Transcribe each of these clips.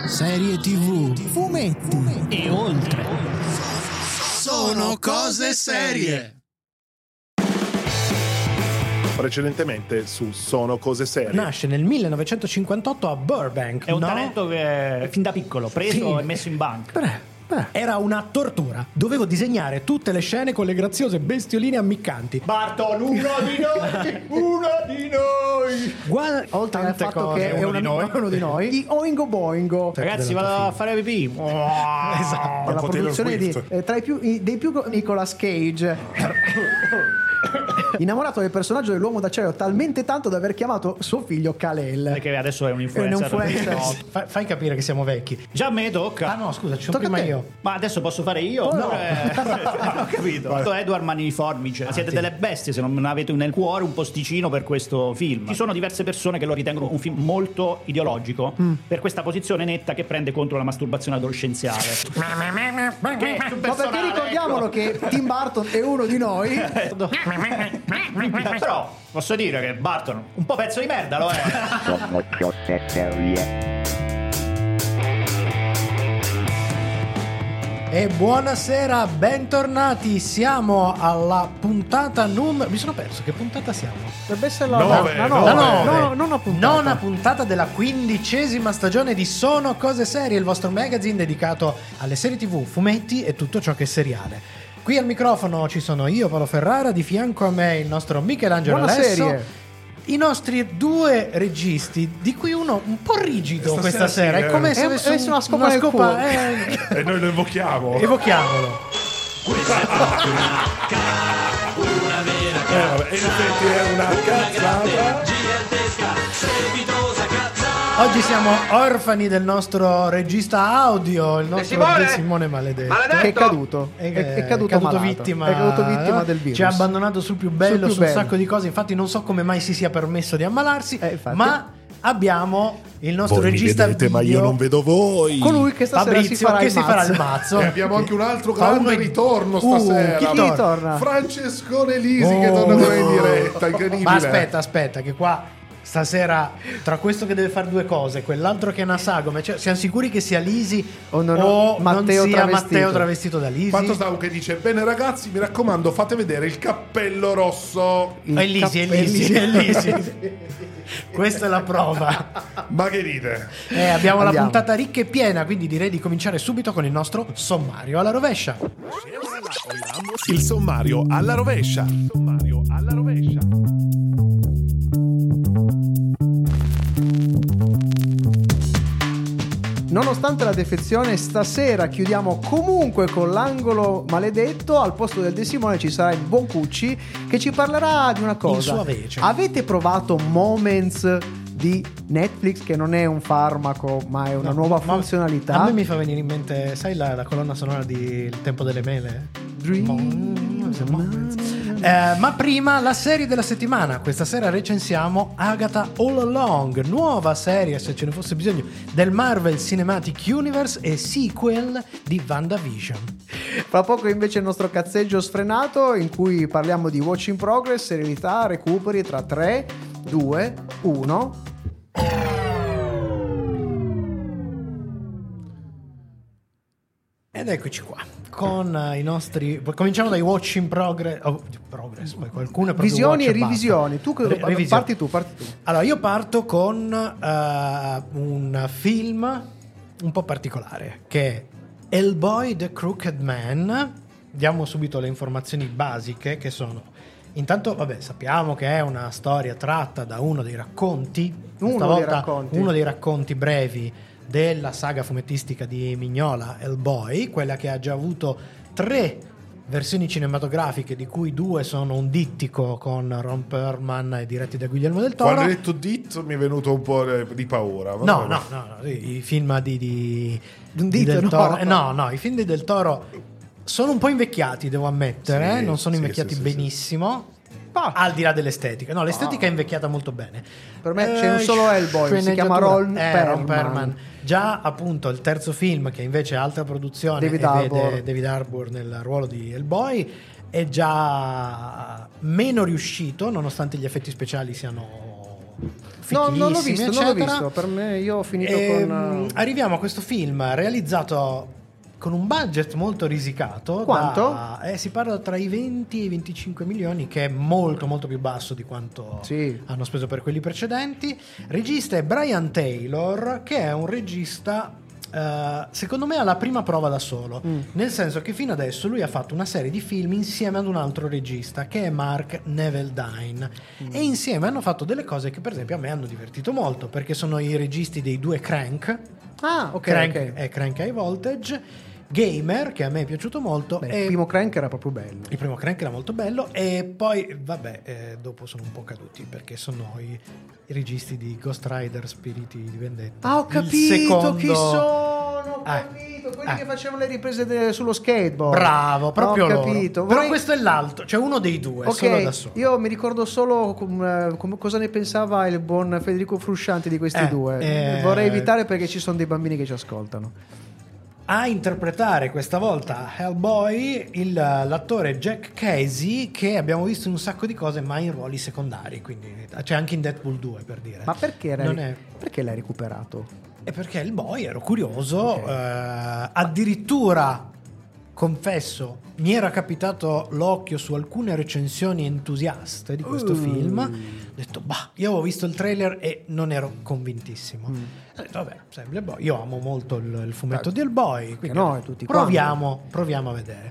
serie TV, fumetti e oltre. Sono cose serie. Precedentemente su Sono cose serie. Nasce nel 1958 a Burbank. È un talento che fin da piccolo preso e messo in banca. Era una tortura. Dovevo disegnare tutte le scene con le graziose bestioline ammiccanti. Barton, uno di noi. Oltre al Tante fatto cose. che è uno di noi, di Oingo Boingo. Ragazzi, vado a fare pipì. Esatto. La Taylor produzione Swift. tra dei più Nicolas Cage. Innamorato del personaggio dell'uomo d'acciaio talmente tanto da aver chiamato suo figlio Kal-El. Perché adesso è un influencer. Fai capire che siamo vecchi. Già a me tocca. Ah no, scusa, ci sono Tocca prima a te. io. Ma adesso posso fare io? No. Ho capito. Edward Mani di Forbice. Siete delle bestie se non avete nel cuore un posticino per questo film. Ci sono diverse persone che lo ritengono un film molto ideologico per questa posizione netta che prende contro la masturbazione adolescenziale. Ma perché ricordiamolo che Tim Burton è uno di noi. Però posso dire che Barton un po' pezzo di merda lo è. Sono cose serie. E buonasera, bentornati. Siamo alla puntata numero. Mi sono perso, che puntata siamo? Dovrebbe essere Nove. nona puntata. Nona puntata della 15ª stagione di Sono Cose Serie, il vostro magazine dedicato alle serie TV, fumetti e tutto ciò che è seriale. Qui al microfono ci sono io, Paolo Ferrara, di fianco a me il nostro Michelangelo Buona Alesso, serie. i nostri due registi, di cui uno un po' rigido questa sera, sì, è come se Avesse avesse una scopa nel culo. E noi lo evochiamo. Evochiamolo. Vabbè, in effetti è una cazzata. Oggi siamo orfani del nostro regista audio, il nostro De Simone maledetto. Che è caduto. È caduto malato. vittima. È caduto vittima del virus. Ci ha abbandonato sul più bello, più su un bello. sacco di cose. Infatti non so come mai si sia permesso di ammalarsi, Infatti. ma abbiamo il nostro Voi mi regista vedete, ma io video, non vedo voi. Colui che stasera Fabrizio, che si farà il mazzo. E abbiamo anche un altro Fa uno grande in- ritorno stasera. chi Chi torna? Francescone Lisi che torna con noi in diretta, incredibile. Ma aspetta, che qua stasera tra questo che deve fare due cose, quell'altro che è una sagoma, cioè, siamo sicuri che sia Lisi O non- non Matteo sia travestito. Matteo travestito da Lisi? Fatto stavo che dice: bene ragazzi, mi raccomando, fate vedere il cappello rosso. È Lisi. Questa è la prova. Ma che dite? Abbiamo la Andiamo. puntata ricca e piena, quindi direi di cominciare subito con il nostro sommario alla rovescia. Il sommario alla rovescia. Nonostante la defezione, stasera chiudiamo comunque con l'angolo maledetto. Al posto del De Simone ci sarà il buon Cucci che ci parlerà di una cosa. sua vece. Avete provato Moments di Netflix, che non è un farmaco ma è una nuova funzionalità? A me mi fa venire in mente, sai la colonna sonora di Il tempo delle mele? Ma prima la serie della settimana. Questa sera recensiamo Agatha All Along, nuova serie, se ce ne fosse bisogno, del Marvel Cinematic Universe e sequel di WandaVision. Fra poco invece il nostro cazzeggio sfrenato, in cui parliamo di Watch in Progress, serialità, recuperi tra 3, 2, 1. Ed eccoci qua con i nostri. Cominciamo dai Watch in Progress. Poi qualcuno è proprio Visioni watch e basta. revisioni. Tu Revisioni. parti tu. Allora, io parto con un film un po' particolare che è Hellboy the Crooked Man. Diamo subito le informazioni basiche che sono: intanto, vabbè, sappiamo che è una storia tratta da uno dei racconti, uno dei racconti brevi della saga fumettistica di Mignola, Hellboy, quella che ha già avuto 3 versioni cinematografiche, di cui 2 sono un dittico con Ron Perlman e diretti da Guillermo del Toro. Quando hai detto Dit mi è venuto un po' di paura. No, i film di Dito, Del no. Toro, no, i film di Del Toro sono un po' invecchiati, devo ammettere, Sì, non sono sì, invecchiati sì, benissimo. Ah. Al di là dell'estetica, no, l'estetica è invecchiata molto bene. Per me c'è un solo Hellboy, si chiama Ron Perlman. Già appunto il terzo film, che invece è altra produzione, David e Harbour. vede David Harbour nel ruolo di Hellboy, è già meno riuscito, nonostante gli effetti speciali siano No, non l'ho fichissimi, visto, non l'ho eccetera. visto. Per me, io ho finito con. Arriviamo a questo film realizzato con un budget molto risicato. Quanto? Si parla tra i 20 e i 25 milioni, che è molto molto più basso di quanto Sì. hanno speso per quelli precedenti. Regista è Brian Taylor, che è un regista secondo me alla prima prova da solo, nel senso che fino adesso lui ha fatto una serie di film insieme ad un altro regista che è Mark Neveldine, e insieme hanno fatto delle cose che per esempio a me hanno divertito molto, perché sono i registi dei due Crank. Ah, ok. Crank ok. è Crank High Voltage, Gamer, che a me è piaciuto molto. Beh, e il primo Crank era proprio bello. il primo Crank era molto bello, e poi vabbè, dopo sono un po' caduti perché sono i registi di Ghost Rider Spiriti di Vendetta. Ah, ho Il capito chi secondo- sono, ho capito, quelli che facevano le riprese sullo skateboard. Bravo, proprio ho loro. capito. Però questo è l'altro, cioè uno dei due, solo da solo. Io mi ricordo solo cosa ne pensava il buon Federico Frusciante di questi due. Vorrei evitare perché ci sono dei bambini che ci ascoltano. A interpretare questa volta Hellboy l'attore Jack Casey, che abbiamo visto in un sacco di cose ma in ruoli secondari, quindi c'è anche in Deadpool 2, per dire. Ma perché Non è- perché l'hai recuperato? È perché Hellboy ero curioso, addirittura confesso mi era capitato l'occhio su alcune recensioni entusiaste di questo film. Ho detto io avevo visto il trailer e non ero convintissimo. Ho detto vabbè, sempre Hellboy. Io amo molto il fumetto di Hellboy, quindi no, tutti proviamo a vedere.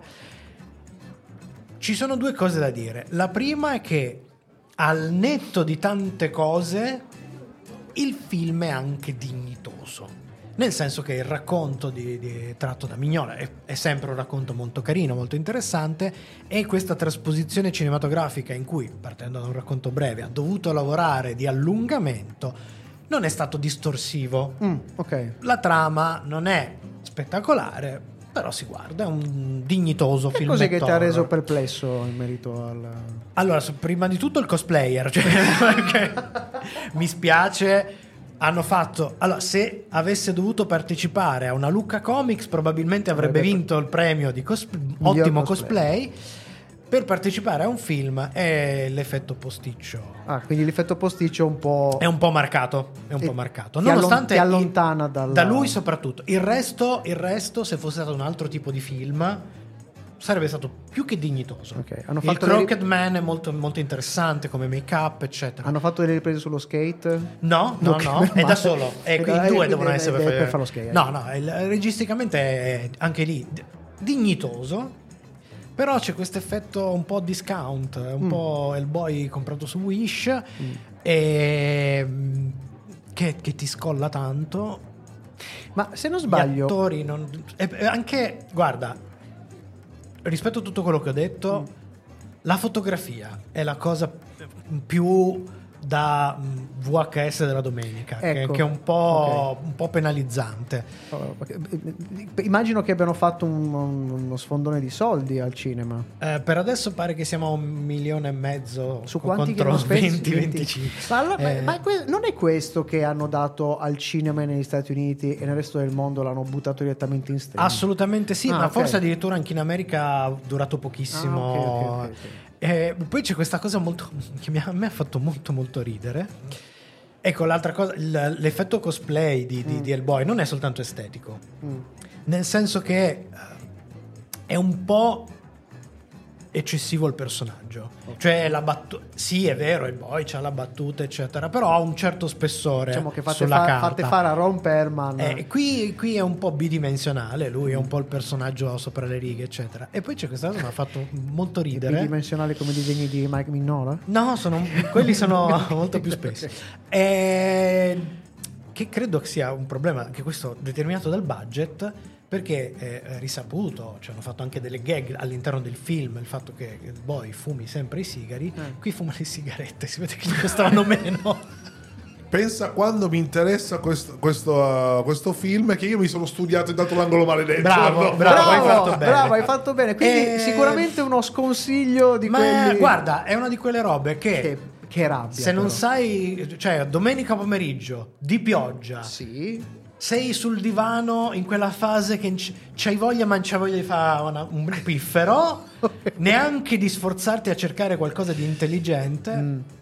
Ci sono due cose da dire. La prima è che al netto di tante cose il film è anche dignitoso, nel senso che il racconto tratto da Mignola è sempre un racconto molto carino, molto interessante, e questa trasposizione cinematografica in cui, partendo da un racconto breve, ha dovuto lavorare di allungamento, non è stato distorsivo. Ok. La trama non è spettacolare, però si guarda, è un dignitoso Che film. cos'è che ti ha reso perplesso in merito al. Allora, prima di tutto il cosplayer, cioè, perché mi spiace. Hanno fatto. Allora, se avesse dovuto partecipare a una Lucca Comics, probabilmente avrebbe vinto il premio di Miglior ottimo cosplay. Per partecipare a un film è l'effetto posticcio. Ah, quindi l'effetto posticcio un po'. È un po' marcato. È un po' marcato. Ti allontana da lui, soprattutto. Il resto, se fosse stato un altro tipo di film, sarebbe stato più che dignitoso. Ok, hanno Il fatto Crooked Man è molto, molto interessante come make-up, eccetera. Hanno fatto delle riprese sullo skate? No, Ok, è da solo. I due devono essere per fare lo skate. No, registicamente è anche lì dignitoso. Però c'è questo effetto un po' discount, un po' Hellboy comprato su Wish, e che ti scolla tanto. Ma se non Gli sbaglio. attori anche, guarda, rispetto a tutto quello che ho detto, la fotografia è la cosa più da VHS della domenica, Ecco, che è un po' penalizzante. Immagino che abbiano fatto uno sfondone di soldi al cinema. Per adesso pare che siamo a 1,5 milioni Su quanti che contro hanno speso? 20-25. Ma non è questo che hanno dato al cinema negli Stati Uniti e nel resto del mondo l'hanno buttato direttamente in streaming? Assolutamente sì, ma ok. forse addirittura anche in America ha durato pochissimo. Ok. Poi c'è questa cosa che a me ha fatto molto molto ridere. Ecco, l'altra cosa, l'effetto cosplay di Hellboy non è soltanto estetico, nel senso che è un po' eccessivo il personaggio. Cioè sì, è vero, Hellboy c'ha la battuta eccetera, però ha un certo spessore, Diciamo che sulla carta. fate fare a Ron Perlman. Qui è un po' bidimensionale, lui è un po' il personaggio sopra le righe eccetera. E poi c'è questa cosa che mi ha fatto molto ridere. Bidimensionale come i disegni di Mike Mignola? No, quelli sono molto più spessi. Che credo che sia un problema anche questo determinato dal budget, perché è risaputo, cioè hanno fatto anche delle gag all'interno del film, il fatto che il boy fumi sempre i sigari, qui fuma le sigarette, si vede che gli costavano meno. Pensa quando mi interessa questo film, che io mi sono studiato e dato l'angolo maledetto. Bravo, hai fatto bene. Quindi sicuramente uno sconsiglio di Ma quelli. guarda, è una di quelle robe che rabbia. se non però. sai, cioè domenica pomeriggio di pioggia, Sì. sei sul divano in quella fase che c'hai voglia, ma non c'hai voglia di fare un piffero, neanche di sforzarti a cercare qualcosa di intelligente.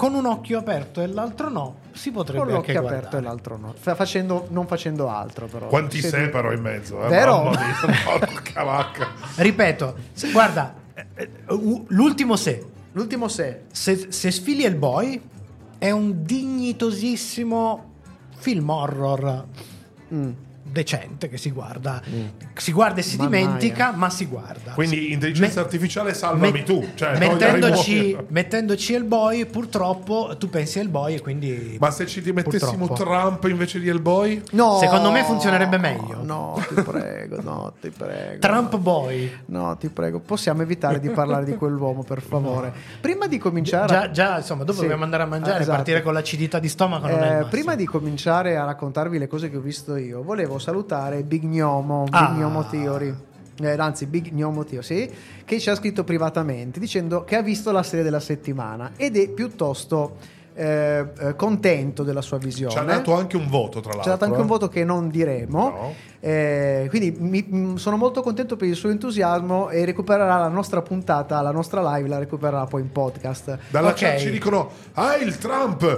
con un occhio aperto e l'altro no, si potrebbe Con anche l'occhio guardare. aperto e l'altro no. Non facendo altro, però. Quanti Sì, sei però in mezzo, Vero? Mamma mia, porca vacca. Ripeto, guarda, l'ultimo se. L'ultimo se. Se sfili Hellboy è un dignitosissimo film horror decente che si guarda e si Mannaia. dimentica, ma si guarda. Quindi intelligenza artificiale salvami tu, cioè mettendoci Hellboy, purtroppo tu pensi a Hellboy e quindi Ma se ci mettessimo purtroppo. Trump invece di Hellboy? No, Secondo me funzionerebbe meglio. No, ti prego, no, ti prego. Trump Boy. No, ti prego, possiamo evitare di parlare di quell'uomo, per favore. Prima di cominciare Già, insomma, dopo Sì. dobbiamo andare a mangiare, Esatto. partire con l'acidità di stomaco non è il massimo. prima di cominciare a raccontarvi le cose che ho visto io, volevo salutare Big Gnomo, Ah. Big Gnomo Theory. Anzi, Big Gnomo Theory, sì, che ci ha scritto privatamente dicendo che ha visto la serie della settimana ed è piuttosto contento della sua visione. Ci ha dato anche un voto, tra l'altro. Ci ha dato anche un voto che non diremo. No. Quindi sono molto contento per il suo entusiasmo e recupererà la nostra puntata, la nostra live la recupererà poi in podcast. Dalla Ok. chat ci dicono il Trump.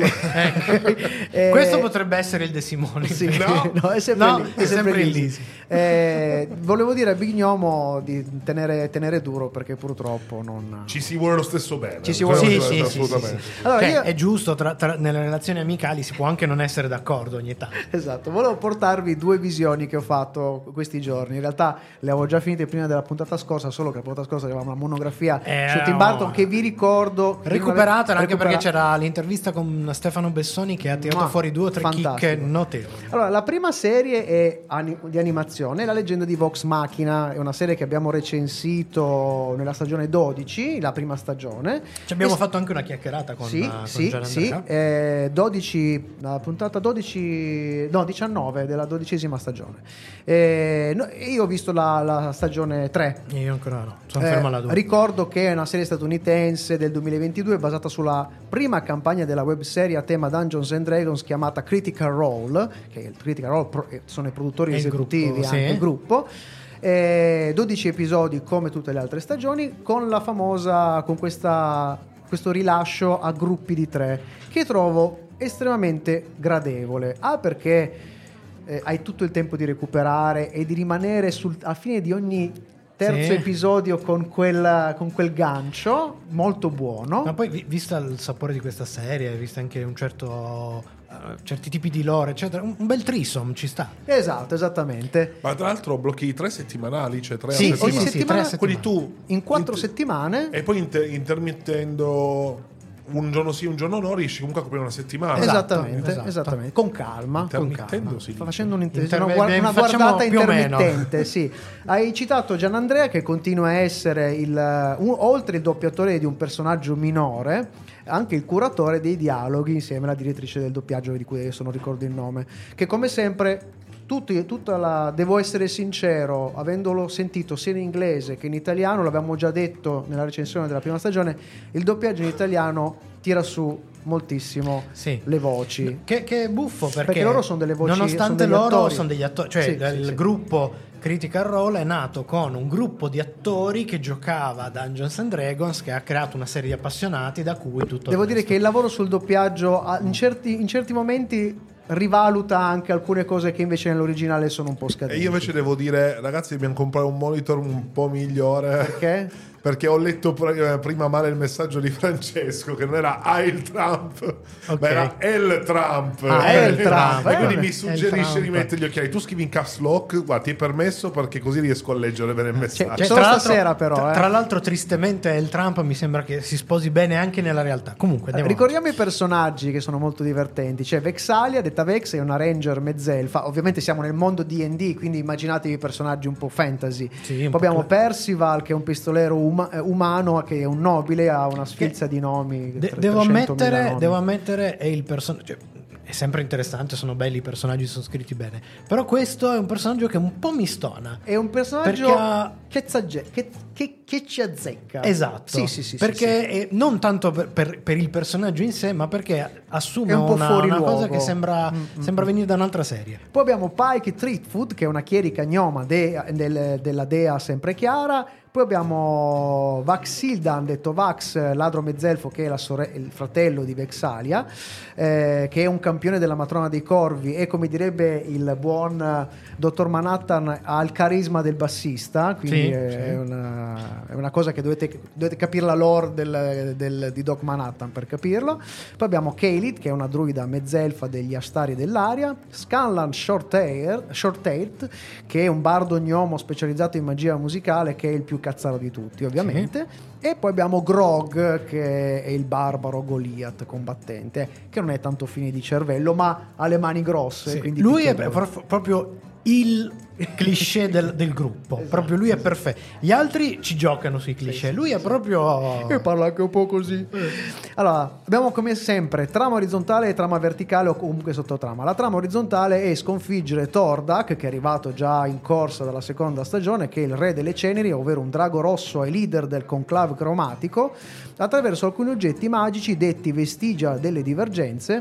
Questo potrebbe essere il De Simone. Sì, No. no, è sempre No, lì, è sempre lì. lì, sì. Volevo dire a Big Gnomo di tenere duro perché purtroppo non... Ci si vuole lo stesso bene. Ci si vuole Sì, lo sì, stesso sì, assolutamente. sì, sì. Allora, Cioè, io- è giusto, nelle relazioni amicali si può anche non essere d'accordo ogni tanto. Esatto, volevo portarvi due visioni che ho fatto questi giorni. In realtà le avevo già finite prima della puntata scorsa, solo che la puntata scorsa avevamo una monografia su Tim Burton che vi ricordo Recuperatela anche perché c'era l'intervista con Stefano Bessoni che ha tirato Ma, fuori 2 o 3 fantastico. chicche notevoli. Allora, la prima serie è di animazione, La leggenda di Vox Machina, è una serie che abbiamo recensito nella stagione 12, la prima stagione. Ci abbiamo fatto anche una chiacchierata con Sì, Gian sì, Andrea. 12, la puntata 12, no 19 della 12ª stagione. Io ho visto la stagione 3. Io ancora no, sono fermo alla 2. Ricordo che è una serie statunitense del 2022 basata sulla prima campagna della webserie a tema Dungeons and Dragons chiamata Critical Role, che il Critical Role sono i produttori È il esecutivi, gruppo, anche sì. il gruppo. 12 episodi come tutte le altre stagioni con la famosa questo rilascio a gruppi di 3 che trovo estremamente gradevole. Perché hai tutto il tempo di recuperare e di rimanere a fine di ogni terzo Sì. episodio con quel gancio molto buono. Ma poi vista il sapore di questa serie, vista anche un certi tipi di lore, eccetera, un bel threesome ci sta. Esatto, esattamente. Ma tra l'altro blocchi 3 settimanali, cioè 3 Sì, a sì, settimana. sì, settimana. 3 Quindi settimane. tu In 4 settimane. e poi intermettendo un giorno sì, un giorno no, riesci comunque a coprire una settimana. Esatto. Esattamente. Con calma. Intermittendo, si dice. Facendo una Facciamo guardata più o meno. intermittente. Sì. Hai citato Gian Andrea che continua a essere oltre il doppiatore di un personaggio minore, anche il curatore dei dialoghi insieme alla direttrice del doppiaggio di cui adesso non ricordo il nome, che come sempre devo essere sincero, avendolo sentito sia in inglese che in italiano, l'abbiamo già detto nella recensione della prima stagione, il doppiaggio in italiano tira su moltissimo Sì. le voci. Che è buffo perché loro sono delle voci, nonostante sono degli loro attori. sono degli attori, cioè Sì, il sì, sì. gruppo Critical Role è nato con un gruppo di attori che giocava a Dungeons and Dragons, che ha creato una serie di appassionati da cui tutto Devo il dire resto. che il lavoro sul doppiaggio in certi momenti rivaluta anche alcune cose che invece nell'originale sono un po' E scadenti. io invece devo dire, ragazzi, dobbiamo comprare un monitor un po' migliore. Perché? Perché ho letto prima male il messaggio di Francesco, che non era il Trump, Ok. ma era el Trump. El Trump. E quindi El mi suggerisce Trump. di mettere gli occhiali. Tu scrivi in caps lock, guarda, ti è permesso perché così riesco a leggere bene il messaggio. Cioè, solo tra l'altro- stasera però, Tra l'altro tristemente il Trump mi sembra che si sposi bene anche nella realtà. Comunque andiamo Ricordiamo i personaggi che sono molto divertenti. C'è Vexalia, detta Vex, è una ranger mezzelfa. Ovviamente siamo nel mondo D&D, quindi immaginatevi personaggi un po' fantasy. Sì, un Poi po' abbiamo cla- Percival, che è un pistolero umano, che è un nobile, ha una sfilza di nomi. Devo 300.000 nomi. ammettere, è il personaggio. Cioè, è sempre interessante, sono belli i personaggi, sono scritti bene. Però questo è un personaggio che un po' mi stona. È un personaggio Perché ha- che che ci azzecca. Esatto, Sì, perché non tanto per il personaggio in sé, ma perché assume È un po' fuori una luogo. cosa che sembra venire da un'altra serie. Poi abbiamo Pike Treatfoot, che è una chierica gnoma della dea sempre chiara. Poi abbiamo Vaxildan, detto Vax, ladro mezzelfo, che è il fratello di Vexalia, che è un campione della matrona dei corvi e, come direbbe il buon dottor Manhattan, ha il carisma del bassista, quindi Sì, è una cosa che dovete capire la lore di Doc Manhattan per capirlo. Poi abbiamo Kaelid, che è una druida mezzelfa degli Astari dell'aria, Scanlan Shorthair, che è un bardo gnomo specializzato in magia musicale, che è il più cazzaro di tutti, ovviamente. E poi abbiamo Grog, che è il barbaro Goliath combattente, che non è tanto fine di cervello, ma ha le mani grosse. Sì. Quindi Lui è picchiaduro. proprio il cliché del gruppo. Esatto. Proprio lui è perfetto. Gli altri ci giocano sui cliché. Lui è proprio. E parla anche un po' così. Allora, abbiamo come sempre trama orizzontale e trama verticale, o comunque sottotrama. La trama orizzontale è sconfiggere Tordak, che è arrivato già in corsa dalla seconda stagione, che è il re delle ceneri, ovvero un drago rosso e leader del conclave cromatico, attraverso alcuni oggetti magici detti vestigia delle divergenze,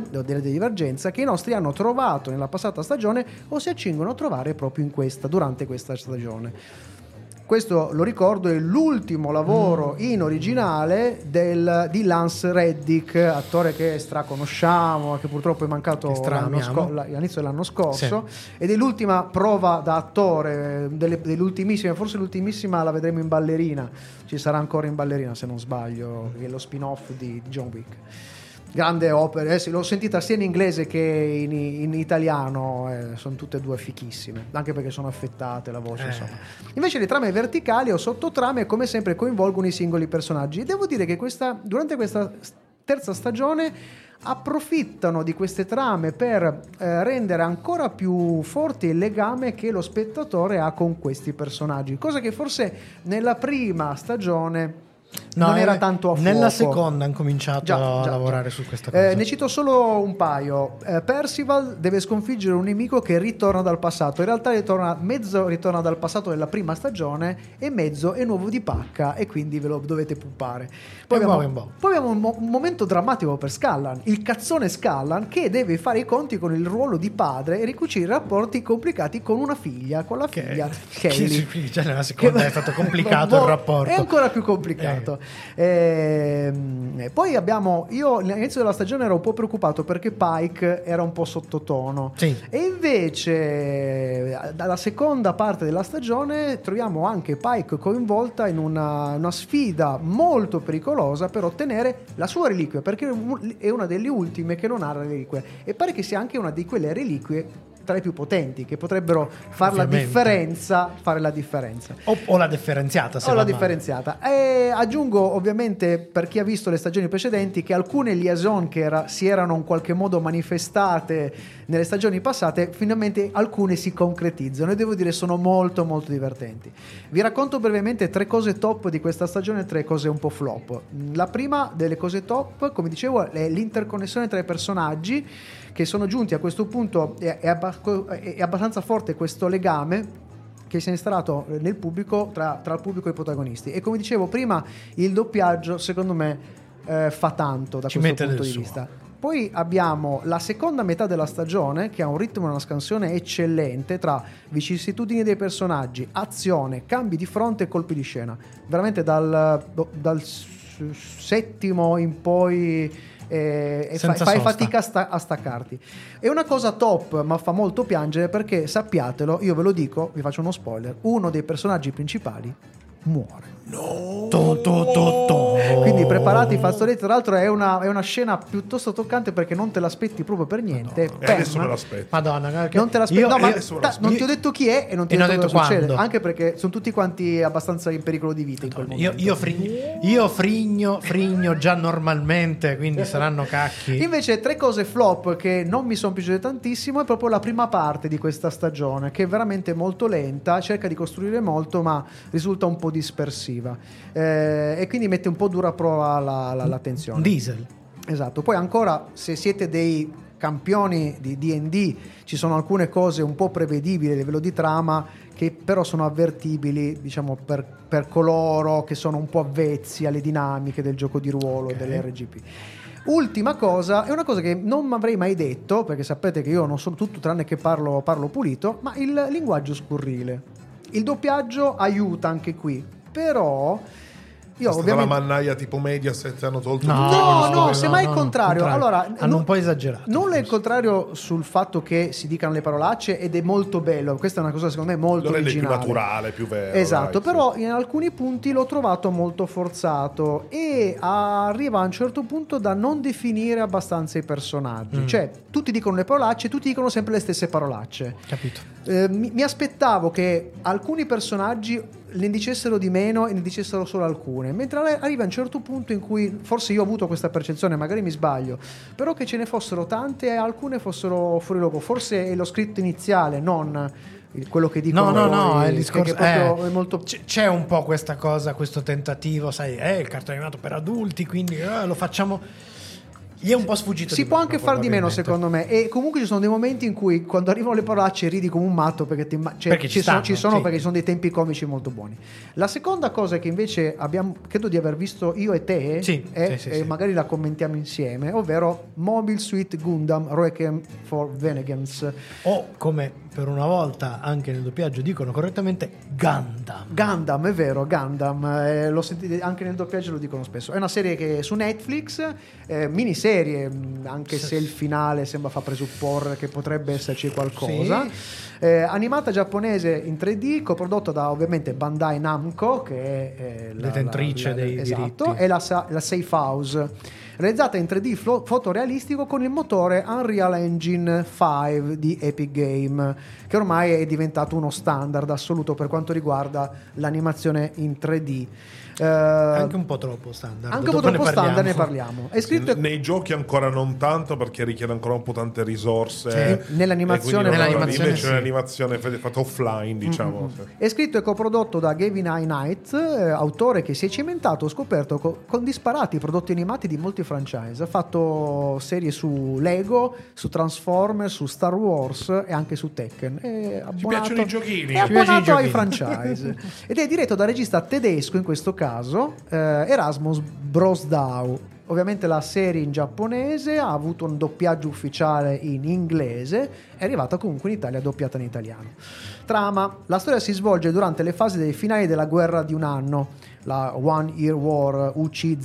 che i nostri hanno trovato nella passata stagione o si accingono a trovare proprio durante questa stagione. Questo, lo ricordo, è l'ultimo lavoro in originale di Lance Reddick, attore che straconosciamo, che purtroppo è mancato all'inizio dell'anno scorso, ed è l'ultima prova da attore delle ultimissime, forse l'ultimissima la vedremo in Ballerina, ci sarà ancora in Ballerina se non sbaglio, che è lo spin-off di John Wick. Grande opera, l'ho sentita sia in inglese che in italiano, sono tutte e due fichissime, anche perché sono affettate la voce, insomma. Invece le trame verticali o sottotrame, come sempre, coinvolgono i singoli personaggi. E devo dire che durante questa terza stagione approfittano di queste trame per rendere ancora più forte il legame che lo spettatore ha con questi personaggi, cosa che forse nella prima stagione non era tanto a fuoco. Nella seconda hanno cominciato a lavorare su questa cosa. Ne cito solo un paio. Percival deve sconfiggere un nemico che ritorna dal passato. In realtà mezzo ritorna dal passato della prima stagione e mezzo è nuovo di pacca, e quindi ve lo dovete puppare. Poi abbiamo un momento drammatico per Scallan, il cazzone Scallan, che deve fare i conti con il ruolo di padre e ricucire rapporti complicati con una figlia, con la figlia Kelly. Già nella seconda è stato complicato il rapporto. È ancora più complicato. Poi abbiamo, io all'inizio della stagione ero un po' preoccupato perché Pike era un po' sottotono, e invece dalla seconda parte della stagione troviamo anche Pike coinvolta in una sfida molto pericolosa per ottenere la sua reliquia, perché è una delle ultime che non ha la reliquia, e pare che sia anche una di quelle reliquie tra le più potenti che potrebbero fare la differenza o la differenziata, se o la va differenziata. E aggiungo, ovviamente, per chi ha visto le stagioni precedenti, che alcune liaison che si erano in qualche modo manifestate nelle stagioni passate, finalmente alcune si concretizzano, e devo dire sono molto molto divertenti. Vi racconto brevemente 3 cose top di questa stagione e 3 cose un po' flop. La prima delle cose top, come dicevo, è l'interconnessione tra i personaggi, che sono giunti a questo punto. È abbastanza forte questo legame che si è instaurato nel pubblico, tra il pubblico e i protagonisti, e come dicevo prima il doppiaggio secondo me fa tanto da questo punto di vista. Poi abbiamo la seconda metà della stagione, che ha un ritmo e una scansione eccellente tra vicissitudini dei personaggi, azione, cambi di fronte e colpi di scena. Veramente dal settimo in poi fai fatica a staccarti. È una cosa top, ma fa molto piangere, perché sappiatelo, io ve lo dico, vi faccio uno spoiler: uno dei personaggi principali muore. Quindi preparati, fazzoletti. Tra l'altro è una scena piuttosto toccante, perché non te l'aspetti proprio per niente. Adesso me l'aspetto. Madonna, non te l'aspetti. Non ti ho detto chi è e non ti ho detto cosa succede, quando. anche perché sono tutti quanti abbastanza in pericolo di vita in quel momento. Io frigno già normalmente, quindi saranno cacchi. Invece 3 cose flop che non mi sono piaciute tantissimo è proprio la prima parte di questa stagione, che è veramente molto lenta, cerca di costruire molto ma risulta un po' dispersiva, e quindi mette un po' dura a prova la tensione. Diesel. Esatto. Poi ancora, se siete dei campioni di D&D ci sono alcune cose un po' prevedibili a livello di trama che però sono avvertibili, diciamo, per coloro che sono un po' avvezzi alle dinamiche del gioco di ruolo e dell'RGP. Ultima cosa, è una cosa che non mi avrei mai detto, perché sapete che io non sono tutto tranne che parlo pulito, ma il linguaggio scurrile. Il doppiaggio aiuta anche qui, però io ovviamente la mannaia tipo Mediaset hanno tolto no, semmai il contrario. Allora, hanno un po' esagerato. Nulla è il contrario sul fatto che si dicano le parolacce ed è molto bello. Questa è una cosa secondo me molto lo rende originale, più naturale, più vero. Esatto, dai, però sì. in alcuni punti l'ho trovato molto forzato e arriva a un certo punto da non definire abbastanza i personaggi. Cioè, tutti dicono le parolacce, tutti dicono sempre le stesse parolacce. Capito. Mi aspettavo che alcuni personaggi ne dicessero di meno e ne dicessero solo alcune, mentre arriva a un certo punto in cui forse io ho avuto questa percezione, magari mi sbaglio, però che ce ne fossero tante e alcune fossero fuori luogo. Forse è lo scritto iniziale, non quello che dicono. No, è il che discorso. proprio è molto... C'è un po' questa cosa, questo tentativo, sai, il cartone animato per adulti, quindi lo facciamo. Gli è un po' sfuggito. Si può anche far di meno, secondo me. E comunque ci sono dei momenti in cui quando arrivano le parolacce ridi come un matto perché ci sono perché ci sono dei tempi comici molto buoni. La seconda cosa che invece credo di aver visto io e te, sì. magari la commentiamo insieme, ovvero Mobile Suit Gundam Requiem for Vengeance, o come per una volta anche nel doppiaggio dicono correttamente Gundam, è vero, Gundam, lo sentite anche nel doppiaggio, lo dicono spesso. È una serie che è su Netflix, miniserie, anche se il finale sembra fa presupporre che potrebbe esserci qualcosa. Animata giapponese in 3D, coprodotta da ovviamente Bandai Namco, che è detentrice dei esatto, diritti, e la Safe House, realizzata in 3D fotorealistico con il motore Unreal Engine 5 di Epic Game, che ormai è diventato uno standard assoluto per quanto riguarda l'animazione in 3D. Anche un po' troppo standard. Anche un po' troppo standard, ne parliamo. È scritto nei giochi ancora non tanto, perché richiede ancora un po' tante risorse. Nell'animazione invece l'animazione fatta offline, diciamo. È scritto e coprodotto da Gavin I. Knight, autore che si è cimentato, ho scoperto, con disparati prodotti animati di molti franchise. Ha fatto serie su Lego, su Transformers, su Star Wars e anche su Tekken. Ci piacciono i giochini. È abbonato ai franchise. Ed è diretto dal regista tedesco, in questo caso Erasmus Brosdau. Ovviamente la serie in giapponese ha avuto un doppiaggio ufficiale in inglese, è arrivata comunque in Italia doppiata in italiano. Trama: la storia si svolge durante le fasi dei finali della guerra di un anno, la One Year War UC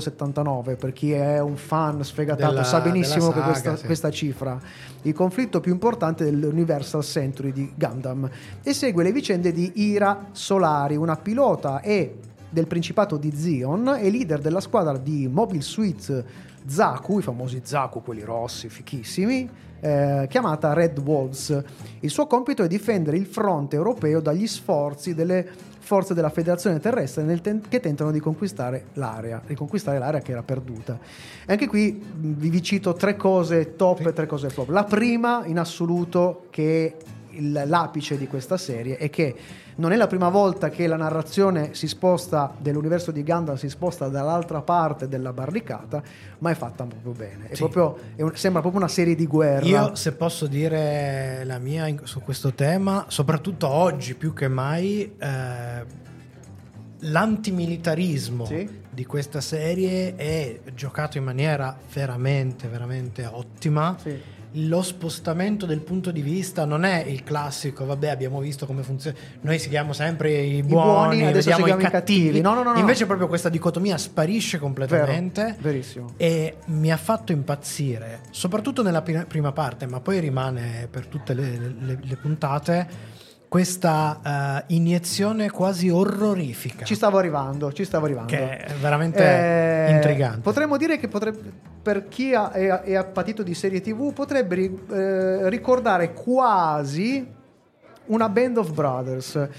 0079, per chi è un fan sfegatato sa benissimo saga, che questa cifra, il conflitto più importante dell'Universal Century di Gundam, e segue le vicende di Ira Solari, una pilota e del Principato di Zion e leader della squadra di Mobile Suit Zaku, i famosi Zaku, quelli rossi, fichissimi, chiamata Red Wolves. Il suo compito è difendere il fronte europeo dagli sforzi delle forze della Federazione Terrestre che tentano di riconquistare l'area che era perduta. E anche qui vi cito 3 cose top e 3 cose flop. La prima in assoluto, che è l'apice di questa serie, è che non è la prima volta che la narrazione dell'universo di Gundam si sposta dall'altra parte della barricata, ma è fatta proprio bene. Sembra proprio una serie di guerra. Io, se posso dire la mia su questo tema, soprattutto oggi più che mai, l'antimilitarismo di questa serie è giocato in maniera veramente, veramente ottima. Lo spostamento del punto di vista non è il classico, vabbè, abbiamo visto come funziona, noi seguiamo sempre i buoni, adesso vediamo i cattivi. No. Invece proprio questa dicotomia sparisce completamente. Verissimo. E mi ha fatto impazzire, soprattutto nella prima parte, ma poi rimane per tutte le puntate, questa iniezione quasi orrorifica. Ci stavo arrivando. Che è veramente intrigante. Potremmo dire che per chi è patito di serie TV potrebbe ricordare quasi una Band of Brothers.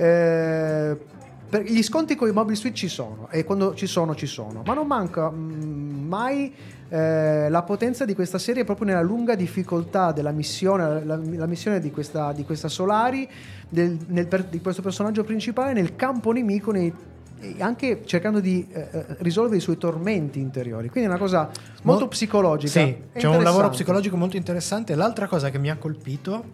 Gli sconti con i Mobile Suit ci sono, e quando ci sono, ma non manca mai la potenza di questa serie proprio nella lunga difficoltà della missione, la missione di questa Solari, di questo personaggio principale nel campo nemico, anche cercando di risolvere i suoi tormenti interiori. Quindi è una cosa molto psicologica. Sì, È c'è un lavoro interessante. psicologico molto interessante. L'altra cosa che mi ha colpito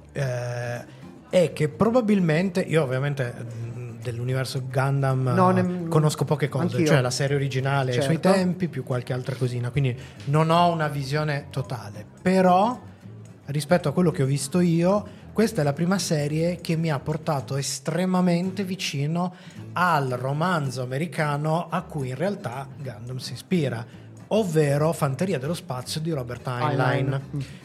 è che probabilmente io ovviamente dell'universo Gundam conosco poche cose, anch'io. cioè la serie originale ai suoi Certo. tempi più qualche altra cosina, quindi non ho una visione totale, però rispetto a quello che ho visto io, questa è la prima serie che mi ha portato estremamente vicino al romanzo americano a cui in realtà Gundam si ispira, ovvero Fanteria dello Spazio di Robert Heinlein.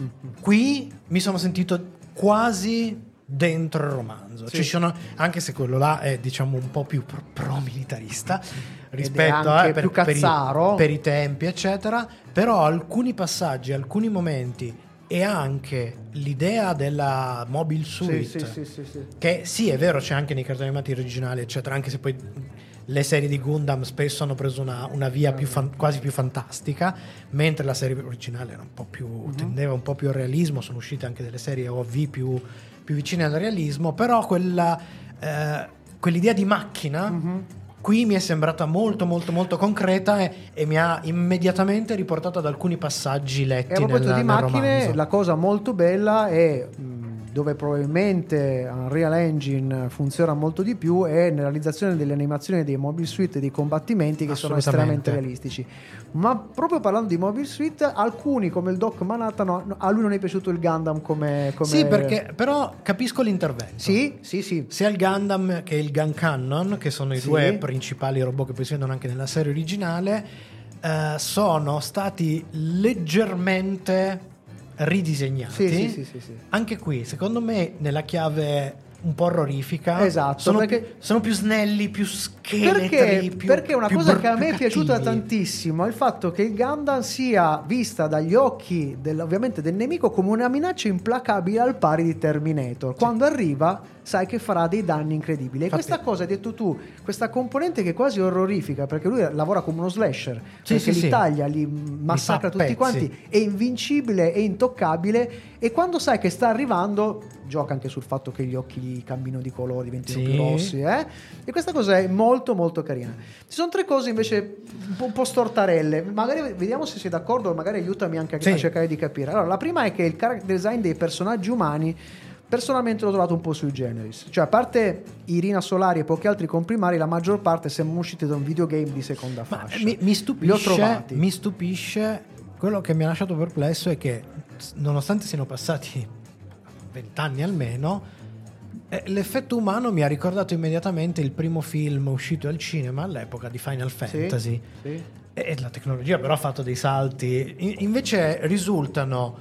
Qui mi sono sentito quasi dentro il romanzo. Sì. Ci sono, anche se quello là è diciamo un po' più pro-militarista rispetto anche per, più cazzaro. per i tempi eccetera, però alcuni passaggi, alcuni momenti e anche l'idea della mobile suite Sì. che sì è vero c'è anche nei cartoni animati originali eccetera, anche se poi le serie di Gundam spesso hanno preso una via più quasi più fantastica, mentre la serie originale era un po' più tendeva un po' più al realismo. Sono uscite anche delle serie OV più vicine al realismo, però quell'idea di macchina qui mi è sembrata molto molto molto concreta e mi ha immediatamente riportato ad alcuni passaggi letti E a proposito di nel macchine, romanzo. la cosa molto bella è dove probabilmente Unreal Engine funziona molto di più è nella realizzazione delle animazioni dei Mobile Suit e dei combattimenti che sono Assolutamente. estremamente realistici. Ma proprio parlando di Mobile Suit, alcuni come il Doc Manhattan, a lui non è piaciuto il Gundam come... Sì, perché però capisco l'intervento. Sì. Sia il Gundam che il Gun Cannon, che sono i Sì. due principali robot che poi si vedono anche nella serie originale, sono stati leggermente ridisegnati. Sì. Anche qui, secondo me, nella chiave un po' orrorifica, Esatto, sono, perché- sono più snelli, più scheletri, Perché una più cosa che a me è più piaciuta cattivi. tantissimo è il fatto che il Gundam sia vista dagli occhi ovviamente del nemico come una minaccia implacabile al pari di Terminator. Quando arriva sai che farà dei danni incredibili. E Infatti- questa cosa, hai detto tu, questa componente che è quasi orrorifica, perché lui lavora come uno slasher, perché li taglia, li massacra Li fa a tutti pezzi. quanti, è invincibile, è intoccabile, e quando sai che sta arrivando gioca anche sul fatto che gli occhi gli cambino di colore, diventino Sì. più rossi, e questa cosa è molto molto carina. Ci sono tre cose invece un po' stortarelle, magari vediamo se sei d'accordo, magari aiutami anche a cercare di capire. Allora, la prima è che il character design dei personaggi umani personalmente l'ho trovato un po' sui generis, cioè a parte Irina Solari e pochi altri comprimari, la maggior parte sembrano usciti da un videogame di seconda Ma fascia. mi Li ho trovati. mi stupisce, quello che mi ha lasciato perplesso è che nonostante siano passati 20 anni almeno, l'effetto umano mi ha ricordato immediatamente il primo film uscito al cinema all'epoca di Final Fantasy. Sì. E la tecnologia però ha fatto dei salti. Invece risultano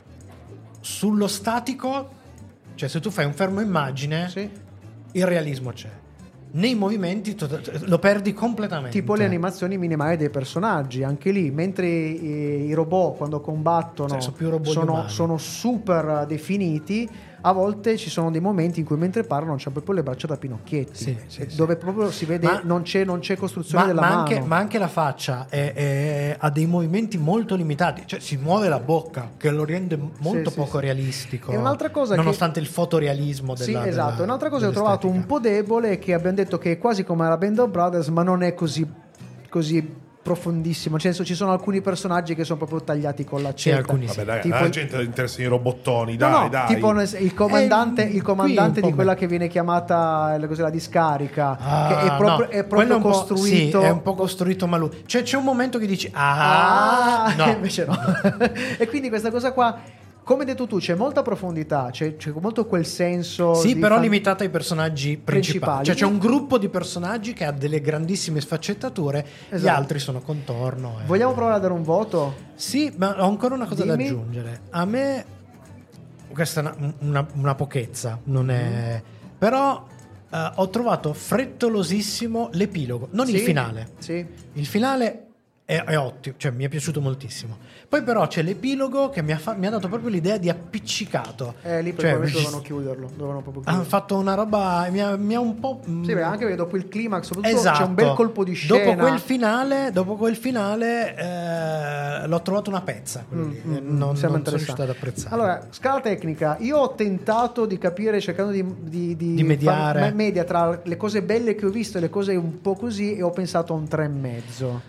sullo statico, cioè se tu fai un fermo immagine, Sì. il realismo c'è. Nei movimenti lo perdi completamente. Tipo le animazioni minimali dei personaggi, anche lì, mentre i robot quando combattono Cioè, sono più robot umani. sono super definiti, a volte ci sono dei momenti in cui mentre parlano c'è proprio le braccia da pinocchietti, Sì. dove proprio si vede Ma- non c'è costruzione della ma mano. anche la faccia ha dei movimenti molto limitati, cioè si muove la bocca che lo rende molto Sì, poco sì. realistico, E un'altra cosa nonostante il fotorealismo della, Sì, esatto. della- Un'altra cosa che ho trovato un po' debole è che abbiamo detto che è quasi come la Band of Brothers, ma non è così profondissimo. Nel senso, ci sono alcuni personaggi che sono proprio tagliati con l'accetta. alcuni sì. Vabbè, dai, Tipo la il- gente interessa i robottoni, No, dai. tipo il comandante, qui il comandante un po' di quella meno. che viene chiamata la discarica, Ah, che è proprio, no, è quello proprio un po'- costruito. sì, è un po' costruito ma cioè c'è un momento che dici no. invece no. E quindi questa cosa qua, come hai detto tu, c'è molta profondità, c'è molto quel senso. Sì, di però limitata ai personaggi principali. Principali. Cioè c'è un gruppo di personaggi che ha delle grandissime sfaccettature, gli Esatto. altri sono contorno. Vogliamo provare a dare un voto? Sì, ma ho ancora una cosa da Dimmi. aggiungere. A me questa è una pochezza, non è... Però ho trovato frettolosissimo l'epilogo, non il Sì, finale. Sì. Il finale è ottimo, cioè mi è piaciuto moltissimo. Poi però c'è l'epilogo che mi ha dato proprio l'idea di appiccicato. Lì Cioè, probabilmente dovevano chiuderlo. Dovevano proprio chiuderlo. hanno fatto una roba, mi ha un po'... Sì, beh, anche perché dopo il climax soprattutto Esatto. c'è un bel colpo di scena. Dopo quel finale l'ho trovato una pezza. Non sono riuscito ad apprezzare. Allora, scala tecnica, io ho tentato di capire, cercando di mediare. fare media tra le cose belle che ho visto e le cose un po' così, e ho pensato a un 3,5.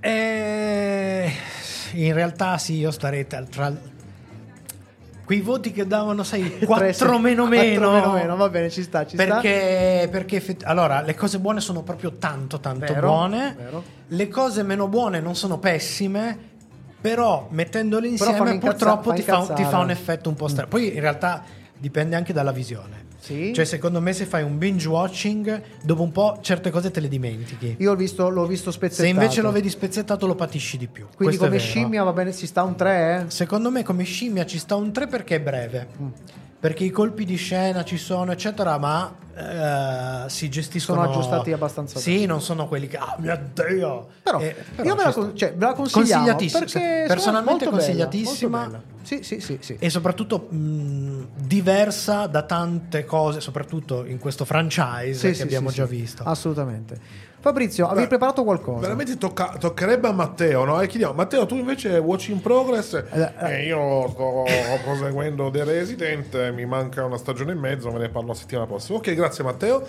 In realtà sì, io starei tra quei voti che davano, sai, 4 meno, va bene, ci sta. Perché allora le cose buone sono proprio tanto Vero, buone. vero. Le cose meno buone non sono pessime, però mettendole Però fanno insieme purtroppo ti fa incazzare. un effetto un po' strano. Poi in realtà dipende anche dalla visione. Sì. Cioè, secondo me, se fai un binge watching, dopo un po' certe cose te le dimentichi. Io l'ho visto spezzettato. Se invece lo vedi spezzettato, lo patisci di più. Quindi Questo è come vero. scimmia va bene, ci sta un 3, Secondo me come scimmia ci sta un 3 perché è breve. Perché i colpi di scena ci sono, eccetera, ma si gestiscono. Sono aggiustati abbastanza Sì, bene. non sono quelli che mio Dio. Però, io ve la consigliamo Consigliatissima. perché Personalmente molto bella, consigliatissima. molto bella. Sì. E soprattutto diversa da tante cose, soprattutto in questo franchise che abbiamo già visto. Assolutamente. Fabrizio, avevi preparato qualcosa? Veramente toccherebbe a Matteo, no? E chiediamo, Matteo, tu invece watch in progress? Io sto proseguendo The Resident, mi manca una stagione e mezzo, me ne parlo la settimana prossima. Ok, grazie Matteo.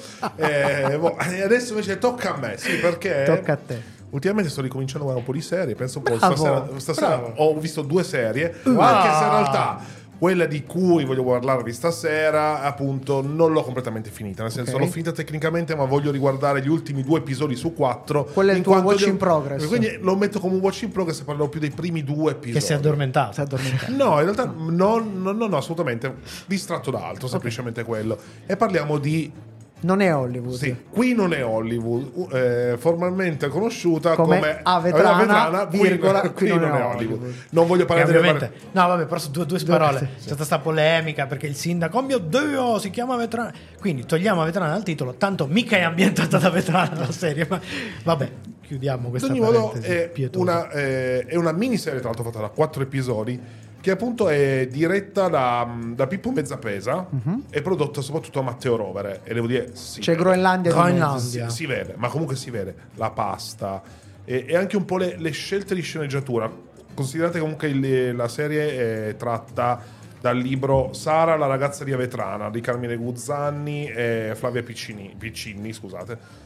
Adesso invece tocca a me, sì, perché Tocca a te. ultimamente sto ricominciando a guardare un po' di serie. Penso un po'. Bravo, Stasera bravo. ho visto 2 serie, anche se in realtà quella di cui voglio parlarvi stasera, appunto, non l'ho completamente finita. Nel senso, Ok. l'ho finita tecnicamente, ma voglio riguardare gli ultimi 2 episodi su 4. Quello è il tuo watch in progress. Quindi lo metto come un watch in progress e parlerò più dei primi 2 episodi. Che si è addormentato. Si è addormentato. No, in realtà no, assolutamente distratto da altro, semplicemente quello. E parliamo di... Non è Hollywood. Sì, qui non è Hollywood, formalmente conosciuta Come Avetrana, virgola, qui non è Hollywood. Non voglio Che parlare delle ovviamente, no, vabbè, però sono due parole. C'è stata questa polemica perché il sindaco, oh mio Dio, si chiama Vetrana. Quindi togliamo Vetrana dal titolo, tanto mica è ambientata da Vetrana la serie. Ma vabbè, chiudiamo questa Ad ogni modo parentesi pietosa. è una miniserie, tra l'altro fatta da 4 episodi, che appunto è diretta da Pippo Mezzapesa e prodotta soprattutto da Matteo Rovere. E devo dire, sì, C'è Groenlandia di mezzo. Groenlandia. si vede, ma comunque si vede la pasta e anche un po' le scelte di sceneggiatura. Considerate comunque la serie è tratta dal libro Sara, la ragazza di Avetrana di Carmine Guzzanni e Flavia Piccini, scusate.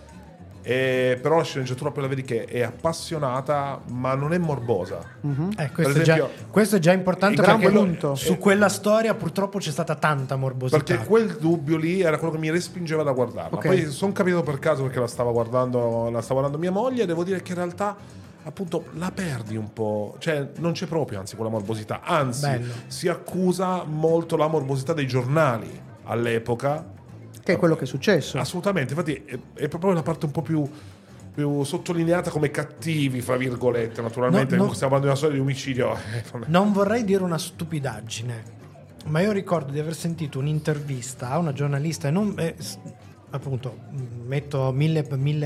Però la sceneggiatura poi la vedi che è appassionata, ma non è morbosa. Questo, Per esempio, questo è già importante il gran perché punto. su quella storia purtroppo c'è stata tanta morbosità. Perché quel dubbio lì era quello che mi respingeva da guardarla. Ok. Poi sono capitato per caso perché la stava guardando mia moglie, e devo dire che in realtà appunto la perdi un po', cioè non c'è proprio anzi quella morbosità, anzi Bello. si accusa molto la morbosità dei giornali all'epoca. Che è quello che è successo. Assolutamente, infatti è proprio la parte un po' più sottolineata come cattivi, fra virgolette, naturalmente. No. Stiamo parlando di una storia di omicidio. Non vorrei dire una stupidaggine, ma io ricordo di aver sentito un'intervista a una giornalista e non appunto metto mille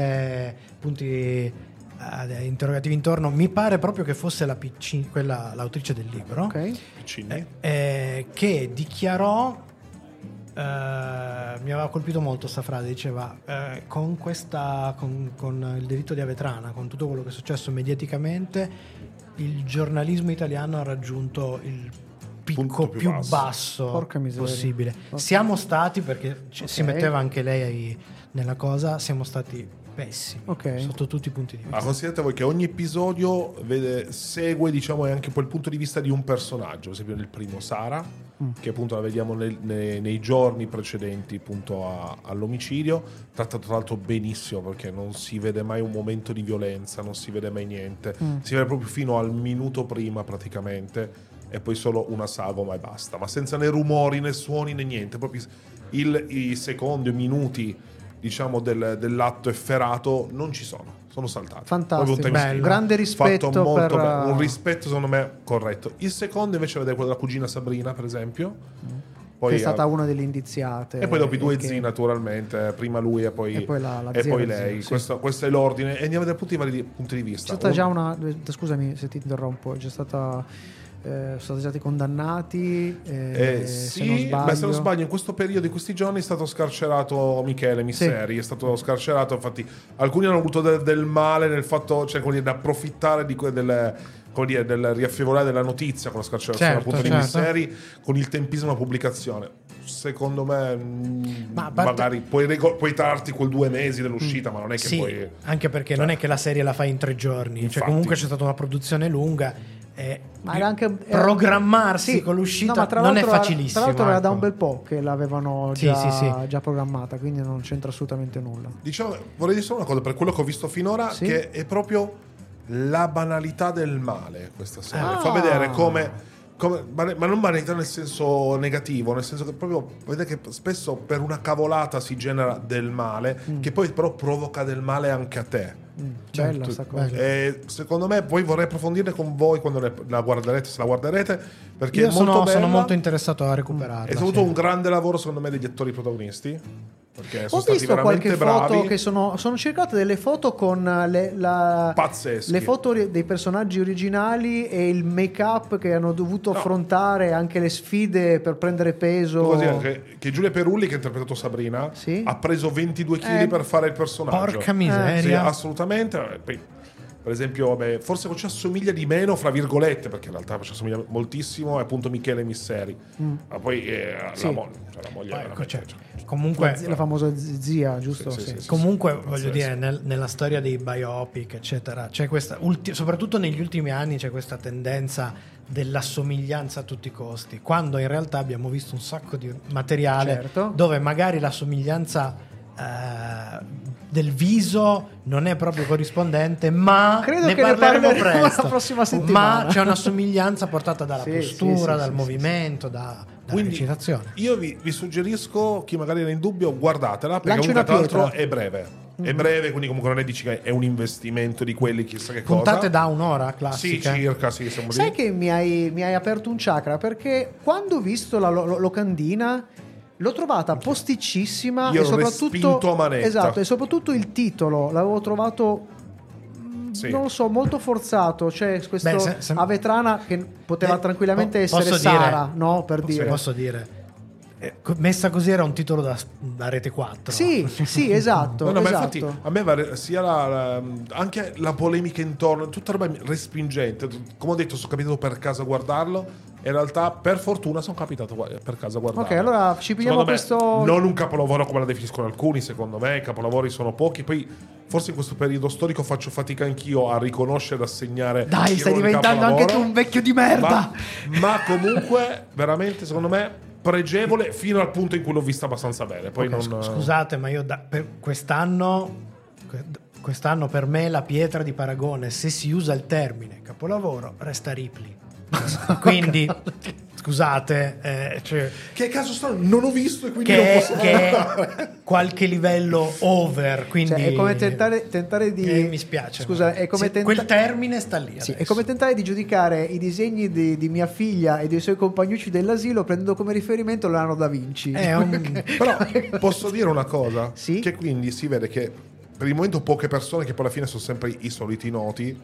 punti interrogativi intorno. Mi pare proprio che fosse l'autrice del libro, Ok. Piccini. che dichiarò, mi aveva colpito molto sta frase, diceva con il delitto di Avetrana, con tutto quello che è successo mediaticamente, il giornalismo italiano ha raggiunto il picco Punto più più basso Porca miseria. possibile. Ok. Siamo stati, perché si Ok. metteva anche lei nella cosa, siamo stati pessimi Ok. sotto tutti i punti di vista. Ma considerate voi che ogni episodio segue, diciamo, anche poi il punto di vista di un personaggio. Per esempio nel primo Sara, che appunto la vediamo nei giorni precedenti appunto all'omicidio, trattato tra l'altro benissimo perché non si vede mai un momento di violenza, non si vede mai niente, si vede proprio fino al minuto prima praticamente, e poi solo una sagoma e basta, ma senza né rumori né suoni né niente, proprio i secondi, i minuti, diciamo, dell'atto efferato non ci sono saltati. Fantastico, Proprio un time skip. bello. Grande rispetto fatto molto per- un rispetto secondo me corretto. Il secondo invece vede quello della cugina Sabrina, per esempio, che è stata una delle indiziate. E poi dopo i due che- zii, naturalmente, prima lui e poi, E poi la e zia poi e la lei. zia, sì. Questo è l'ordine. E andiamo dai vari punti di C'è vista. stata già una. Scusami se ti interrompo, c'è stata. Sono stati già condannati. Sì, se non se non sbaglio, in questo periodo, in questi giorni, è stato scarcerato Michele Misseri. È stato scarcerato. Infatti, alcuni hanno avuto del male nel fatto, cioè, come dire, di approfittare del riaffievolare della notizia con la scarcerazione Certo, appunto certo. di Misseri, con il tempismo della pubblicazione. Secondo me, Ma a parte- magari puoi tarti quel 2 mesi dell'uscita, ma non è che Sì, poi. anche perché non è che la serie la fai in 3 giorni, Infatti. cioè comunque c'è stata una produzione lunga e Ma era anche programmarsi con l'uscita no, ma tra non è l'altro facilissimo. Tra l'altro era da ecco. un bel po' che l'avevano Sì, già, sì. già programmata, quindi non c'entra assolutamente nulla. Diciamo, vorrei dire solo una cosa per quello che ho visto finora, Sì. che è proprio la banalità del male questa serie. Ah. Fa vedere come ma non banalità nel senso negativo, nel senso che proprio vedete che spesso per una cavolata si genera del male, che poi però provoca del male anche a te. Bella Certo, sta cosa. bello. E secondo me poi vorrei approfondirne con voi quando la guarderete, se la guarderete, perché Io è molto sono bella. molto interessato a recuperarla. È stato sì. un grande lavoro secondo me degli attori protagonisti, perché Ho sono stati visto veramente qualche foto bravi. che sono cercate delle foto con Pazzeschi. le foto dei personaggi originali e il make up che hanno dovuto No. affrontare, anche le sfide per prendere peso. Così che Giulia Perulli, che ha interpretato Sabrina, Sì. ha preso 22 kg per fare il personaggio. Porca Sì, miseria. assolutamente. Poi, per esempio, vabbè, forse ci assomiglia di meno, fra virgolette, perché in realtà ci assomiglia moltissimo, è appunto Michele Misseri. Ma poi Sì. la moglie Poi, veramente, cioè, cioè, comunque La famosa zia, giusto? Sì, sì, Sì. sì. Comunque Pazzesco. voglio dire, nella storia dei biopic, eccetera, c'è questa, soprattutto negli ultimi anni, c'è questa tendenza dell'assomiglianza a tutti i costi, quando in realtà abbiamo visto un sacco di materiale Certo. dove magari la somiglianza del viso non è proprio corrispondente, ma Credo ne che ne parleremo parleremo presto. la prossima settimana. Ma c'è una somiglianza portata dalla Sì, postura, sì, dal sì, movimento, dalla recitazione. io vi suggerisco, chi magari era in dubbio, guardatela, perché Lanci comunque una tra l'altro pietra. è breve. È breve, quindi comunque non è dici che è un investimento di quelli chissà che Puntate cosa. da un'ora Sì, classica. circa, sì, siamo Sai lì. che mi hai aperto un chakra, perché quando ho visto la locandina l'ho trovata posticissima Io e ero soprattutto respinto a manetta. esatto, e soprattutto il titolo l'avevo trovato Sì. non lo so, molto forzato, cioè questo Beh, se- Avetrana che poteva tranquillamente essere posso Sara, dire- no? Per dire. Posso dire, messa così era un titolo da Rete 4. Sì, sì, esatto. No, ma esatto. infatti a me sia anche la polemica intorno, tutta roba respingente. Come ho detto, sono capitato per caso a guardarlo. In realtà, per fortuna, sono capitato per caso a guardarlo. Ok, allora ci pigliamo Secondo me, questo. non un capolavoro come la definiscono alcuni, secondo me. I capolavori sono pochi. Poi, forse in questo periodo storico faccio fatica anch'io a riconoscere e assegnare. Dai, il stai ruolo di diventando anche capolavoro. tu un vecchio di merda. Ma comunque, veramente, secondo me, pregevole fino al punto in cui l'ho vista abbastanza bene. Poi Ok, non. Scusate, ma io per quest'anno per me la pietra di paragone, se si usa il termine capolavoro, resta Ripley. Quindi, scusate, cioè, Che caso strano, non ho visto e quindi non che posso è qualche livello over. Quindi Cioè, è come tentare di. mi spiace. Scusa, ma è come quel termine sta lì. Sì, è adesso. come tentare di giudicare i disegni di mia figlia e dei suoi compagnucci dell'asilo prendendo come riferimento Leonardo da Vinci. È un- Però posso dire una cosa? Sì? Che quindi si vede che per il momento poche persone, che poi alla fine sono sempre i soliti noti,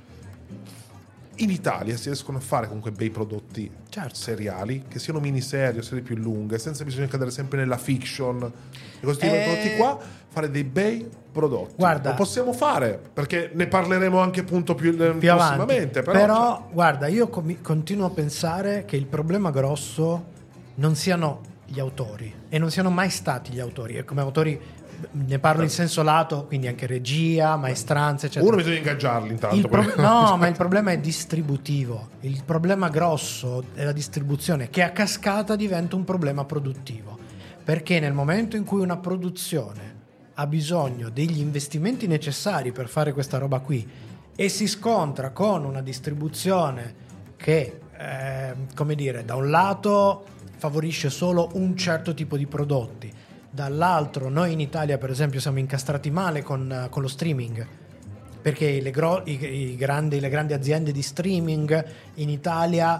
in Italia si riescono a fare comunque bei prodotti Certo. seriali, che siano miniserie o serie più lunghe, senza bisogno di cadere sempre nella fiction e questi tipi di prodotti qua, fare dei bei prodotti. Guarda, lo possiamo fare, perché ne parleremo anche appunto più più avanti. prossimamente. Però, guarda, io continuo a pensare che il problema grosso non siano gli autori, e non siano mai stati gli autori. E come autori ne parlo in senso lato, quindi anche regia, maestranze, eccetera. Uno bisogna ingaggiarli intanto. No, ma il problema è distributivo. Il problema grosso è la distribuzione, che a cascata diventa un problema produttivo. Perché nel momento in cui una produzione ha bisogno degli investimenti necessari per fare questa roba qui e si scontra con una distribuzione che, come dire, da un lato favorisce solo un certo tipo di prodotti, dall'altro noi in Italia per esempio siamo incastrati male con lo streaming, perché le grandi aziende di streaming in Italia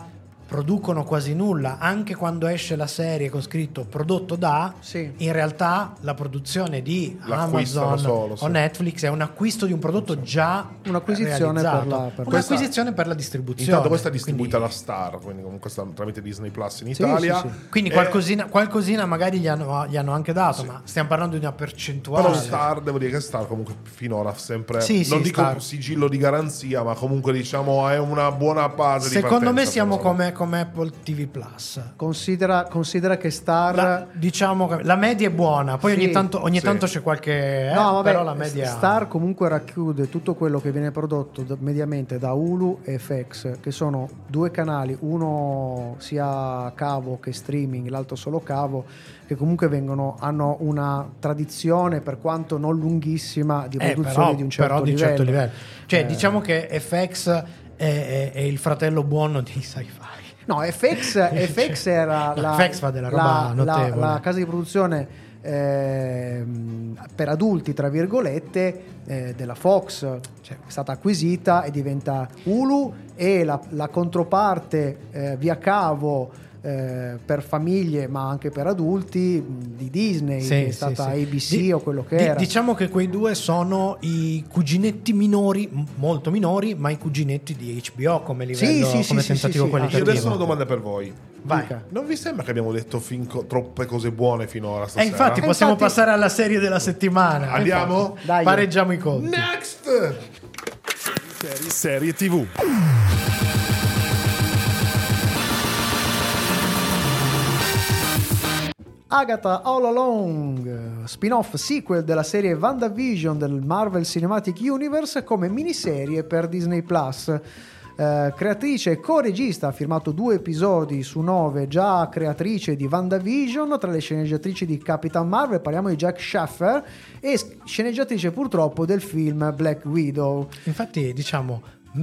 producono quasi nulla, anche quando esce la serie con scritto prodotto da, Sì. in realtà la produzione di L'acquistano Amazon solo, sì. o Netflix è un acquisto di un prodotto già Un'acquisizione realizzato. per la- Un'acquisizione per la distribuzione. Intanto questa è distribuita Quindi- da Star, quindi comunque sta tramite Disney Plus in Sì, Italia. sì, sì. Quindi qualcosina magari gli hanno anche dato, ma stiamo parlando di una percentuale. Però Star, devo dire che Star comunque finora sempre, Sì, non sì, dico Star. sigillo di garanzia, ma comunque diciamo è una buona base di Secondo me partenza, siamo però. come Apple TV Plus. Considera che Star... Diciamo che la media è buona, poi Sì, ogni sì. tanto c'è qualche No, vabbè, però la media Star comunque racchiude tutto quello che viene prodotto mediamente da Hulu e FX, che sono due canali, uno sia cavo che streaming, l'altro solo cavo, che comunque hanno una tradizione, per quanto non lunghissima, di produzione però, di un certo però di un livello. certo livello. Cioè, diciamo che FX è il fratello buono di Sci-Fi. No, FX era FX fa della roba notevole. la casa di produzione per adulti, tra virgolette, della Fox, cioè, è stata acquisita e diventa Hulu, e la controparte via cavo per famiglie ma anche per adulti di Disney, Sì, che è sì, stata sì. ABC o quello che era. Diciamo che quei due sono i cuginetti minori, molto minori, ma i cuginetti di HBO come livello, Sì, sì, come sì, tentativo sì, sì. Io qualitativo. adesso ho una domanda per voi. Vai. Dica. Non vi sembra che abbiamo detto troppe cose buone finora E stasera? infatti possiamo infatti- passare alla serie della settimana. Andiamo? Dai. Pareggiamo i conti. Next! Serie TV. Agatha All Along, spin-off sequel della serie WandaVision del Marvel Cinematic Universe come miniserie per Disney Plus. Creatrice e co-regista, ha firmato 2 episodi su 9, già creatrice di WandaVision, tra le sceneggiatrici di Capitan Marvel parliamo di Jack Schaffer, e sceneggiatrice purtroppo del film Black Widow. Infatti, diciamo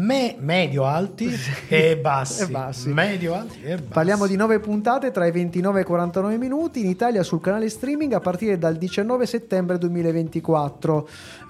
medio alti e bassi. E bassi. Medio alti e bassi. Parliamo di 9 puntate tra i 29 e i 49 minuti in Italia sul canale streaming a partire dal 19 settembre 2024,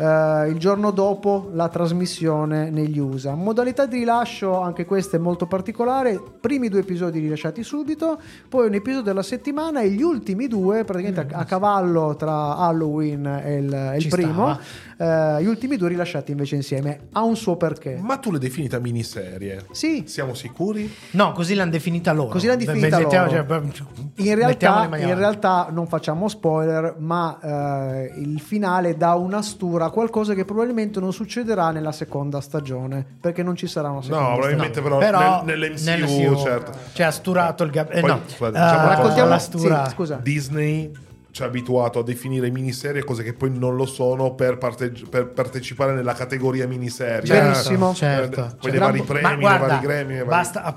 il giorno dopo la trasmissione negli USA. Modalità di rilascio, anche questa è molto particolare: primi 2 episodi rilasciati subito, poi un episodio alla settimana e gli ultimi 2 praticamente a cavallo tra Halloween e il Ci primo, gli ultimi 2 rilasciati invece insieme. Ha un suo perché. Ma tu l'hai definita miniserie? Sì. Siamo sicuri? No, così l'hanno definita loro. Così l'hanno definita Mettiamo- loro. cioè, In mettiamo le mani realtà, avanti. non facciamo spoiler, ma il finale dà una stura a qualcosa che probabilmente non succederà nella seconda stagione, perché non ci sarà una seconda No, stagione. probabilmente però, nell'MCU, certo. Cioè ha sturato il gap. Poi, No, scusate, diciamo Raccontiamo la stura. sì, scusa. Disney ci ha abituato a definire miniserie cose che poi non lo sono per partecipare nella categoria miniserie. Benissimo. Certo. Poi dei vari premi, Ma dei guarda, vari Grammy, dei vari-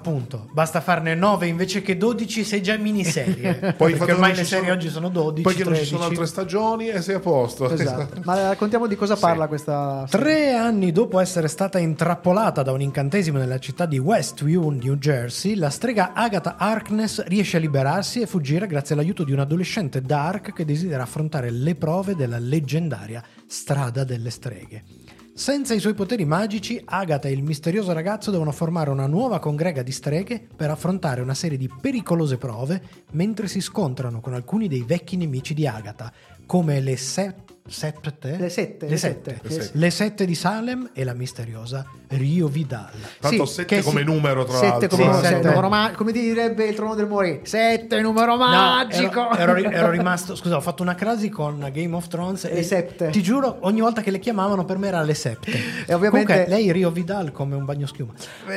basta farne 9 invece che 12, sei già in miniserie. Poi Perché ormai le serie oggi sono 12, poi che non ci 13. sono altre stagioni e sei a posto. Esatto. Ma raccontiamo di cosa parla questa serie. 3 anni dopo essere stata intrappolata da un incantesimo nella città di Westview, New Jersey, la strega Agatha Harkness riesce a liberarsi e fuggire grazie all'aiuto di un adolescente dark che desidera affrontare le prove della leggendaria strada delle streghe. Senza i suoi poteri magici, Agatha e il misterioso ragazzo devono formare una nuova congrega di streghe per affrontare una serie di pericolose prove mentre si scontrano con alcuni dei vecchi nemici di Agatha, come le sette di Salem e la misteriosa Rio Vidal. Tanto Sì, 7 che come si- numero, tra 7 l'altro. come, Sì, sette, sette. numero come direbbe il Trono del Morì, 7 numero magico. No, ero rimasto. Scusa, ho fatto una crasi con Game of Thrones. Le sette. Ti giuro, ogni volta che le chiamavano per me era le sette. E ovviamente- Comunque, lei Rio Vidal come un bagno schiuma.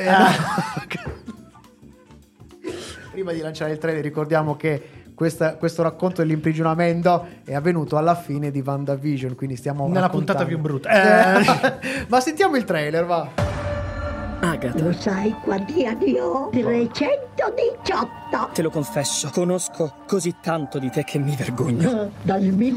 Prima di lanciare il trailer ricordiamo che questo racconto dell'imprigionamento è avvenuto alla fine di WandaVision, quindi stiamo Nella raccontando. puntata più brutta. Ma sentiamo il trailer, va. Agatha, Lo sai quanti anni ho? 318. te lo confesso, conosco così tanto di te che mi vergogno. Dal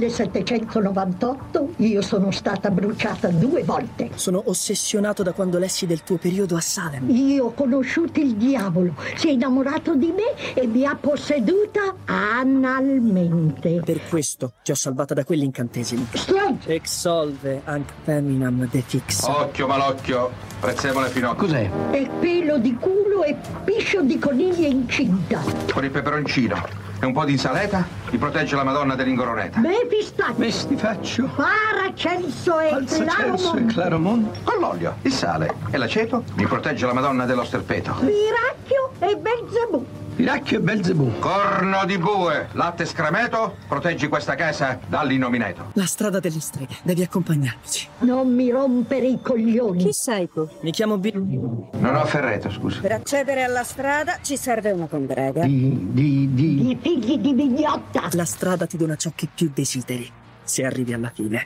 1798 io sono stata bruciata 2 volte. Sono ossessionato da quando lessi del tuo periodo a Salem. Io ho conosciuto il diavolo, si è innamorato di me e mi ha posseduta analmente. Per questo ti ho salvata da quell'incantesimo. Strange! Exolve anc feminam defix. Occhio malocchio, prezzemole finocchio. Cos'è? E pelo di culo buono e piscio di coniglia incinta. Con il peperoncino e un po' di insalata mi protegge la Madonna dell'Ingoroneta. Mefistaccio. Mestifaccio. Paracenso e Claromonte. Claromonte. Con l'olio, il sale e l'aceto mi protegge la Madonna dell'Osterpeto. Piracchio e Belzebù. Piracchio e Belzebù. Corno di bue, latte scremeto, proteggi questa casa dall'innomineto. La strada delle streghe, devi accompagnarci. Non mi rompere i coglioni. Chi sei tu? Mi chiamo Bill. Non ho ferreto, scusa. Per accedere alla strada ci serve una congrega. I figli di mignotta. La strada ti dona ciò che più desideri, se arrivi alla fine.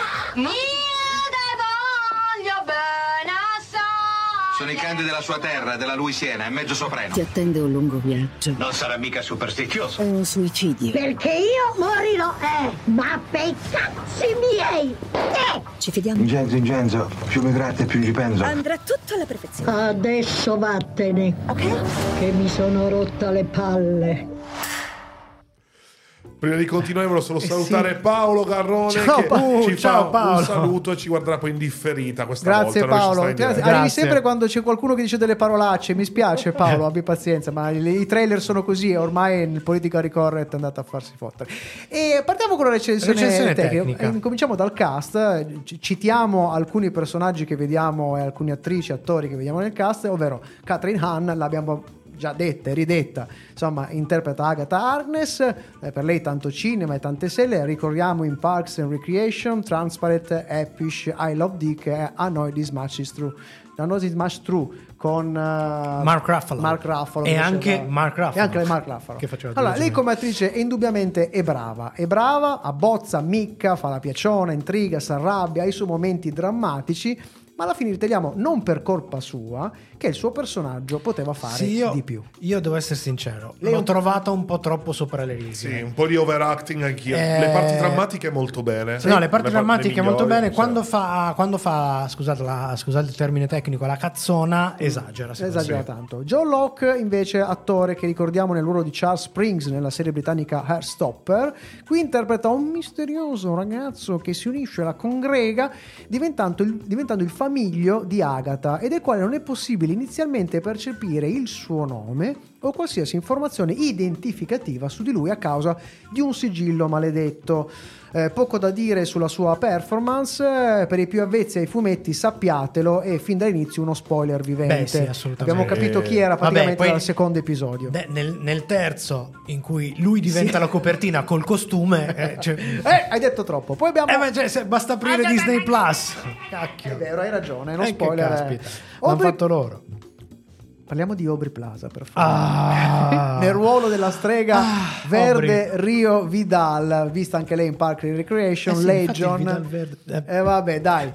Sono i cani della sua terra, della Louisiana, è mezzo soprano. Ti attende un lungo viaggio. Non sarà mica superstizioso. Un suicidio. Perché io morirò, ma per cazzi miei. Ci fidiamo? Ingenzo, più mi gratta e più gli penso. Andrà tutto alla perfezione. Adesso vattene. Ok? Che mi sono rotta le palle. Prima di continuare volevo solo salutare Paolo Garrone Ciao, che ci ciao, fa Paolo. un saluto e ci guarderà poi in differita questa Grazie volta. Paolo, Non ci sta in diretta. arrivi sempre quando c'è qualcuno che dice delle parolacce, mi spiace Paolo, abbi pazienza, ma i trailer sono così e ormai il politically correct è andato a farsi fottere. E partiamo con la recensione tecnica. Cominciamo dal cast, citiamo alcuni personaggi che vediamo e alcune attrici, attori che vediamo nel cast, ovvero Kathryn Hahn, l'abbiamo già detta e ridetta, insomma interpreta Agatha Harkness, per lei tanto cinema e tante serie, ricordiamo in Parks and Recreation, Transparent, Epish, I Love Dick e I Know This Much Is True. I Know This Much True con Mark Ruffalo e anche Mark Ruffalo che faceva allora, lei come attrice indubbiamente è brava, abbozza, micca, fa la piaciona, intriga, si arrabbia, ha i suoi momenti drammatici, ma alla fine riteniamo non per colpa sua che il suo personaggio poteva fare di più. Io devo essere sincero, l'ho trovata un po' troppo sopra le righe. Sì, un po' di overacting anch'io. Le parti drammatiche molto bene. No, le parti drammatiche molto bene. Cioè. Quando fa scusate il termine tecnico, la cazzona esagera Tanto. John Locke invece, attore che ricordiamo nel ruolo di Charles Springs nella serie britannica Heartstopper, qui interpreta un misterioso ragazzo che si unisce alla congrega diventando il famiglio di Agatha e del quale non è possibile inizialmente percepire il suo nome o qualsiasi informazione identificativa su di lui a causa di un sigillo maledetto. Poco da dire sulla sua performance, per i più avvezzi ai fumetti sappiatelo, e fin dall'inizio uno spoiler vivente. Sì, assolutamente. Abbiamo capito chi era praticamente dal secondo episodio. Nel terzo, in cui lui diventa la copertina col costume, hai detto troppo. Poi abbiamo basta aprire Disney Plus. Cacchio. È vero, hai ragione, è uno spoiler. Caspita, l'hanno fatto loro. Parliamo di Aubrey Plaza, per favore. Nel ruolo della strega verde Aubrey. Rio Vidal, vista anche lei in Park and Recreation, Legion. Vabbè, dai.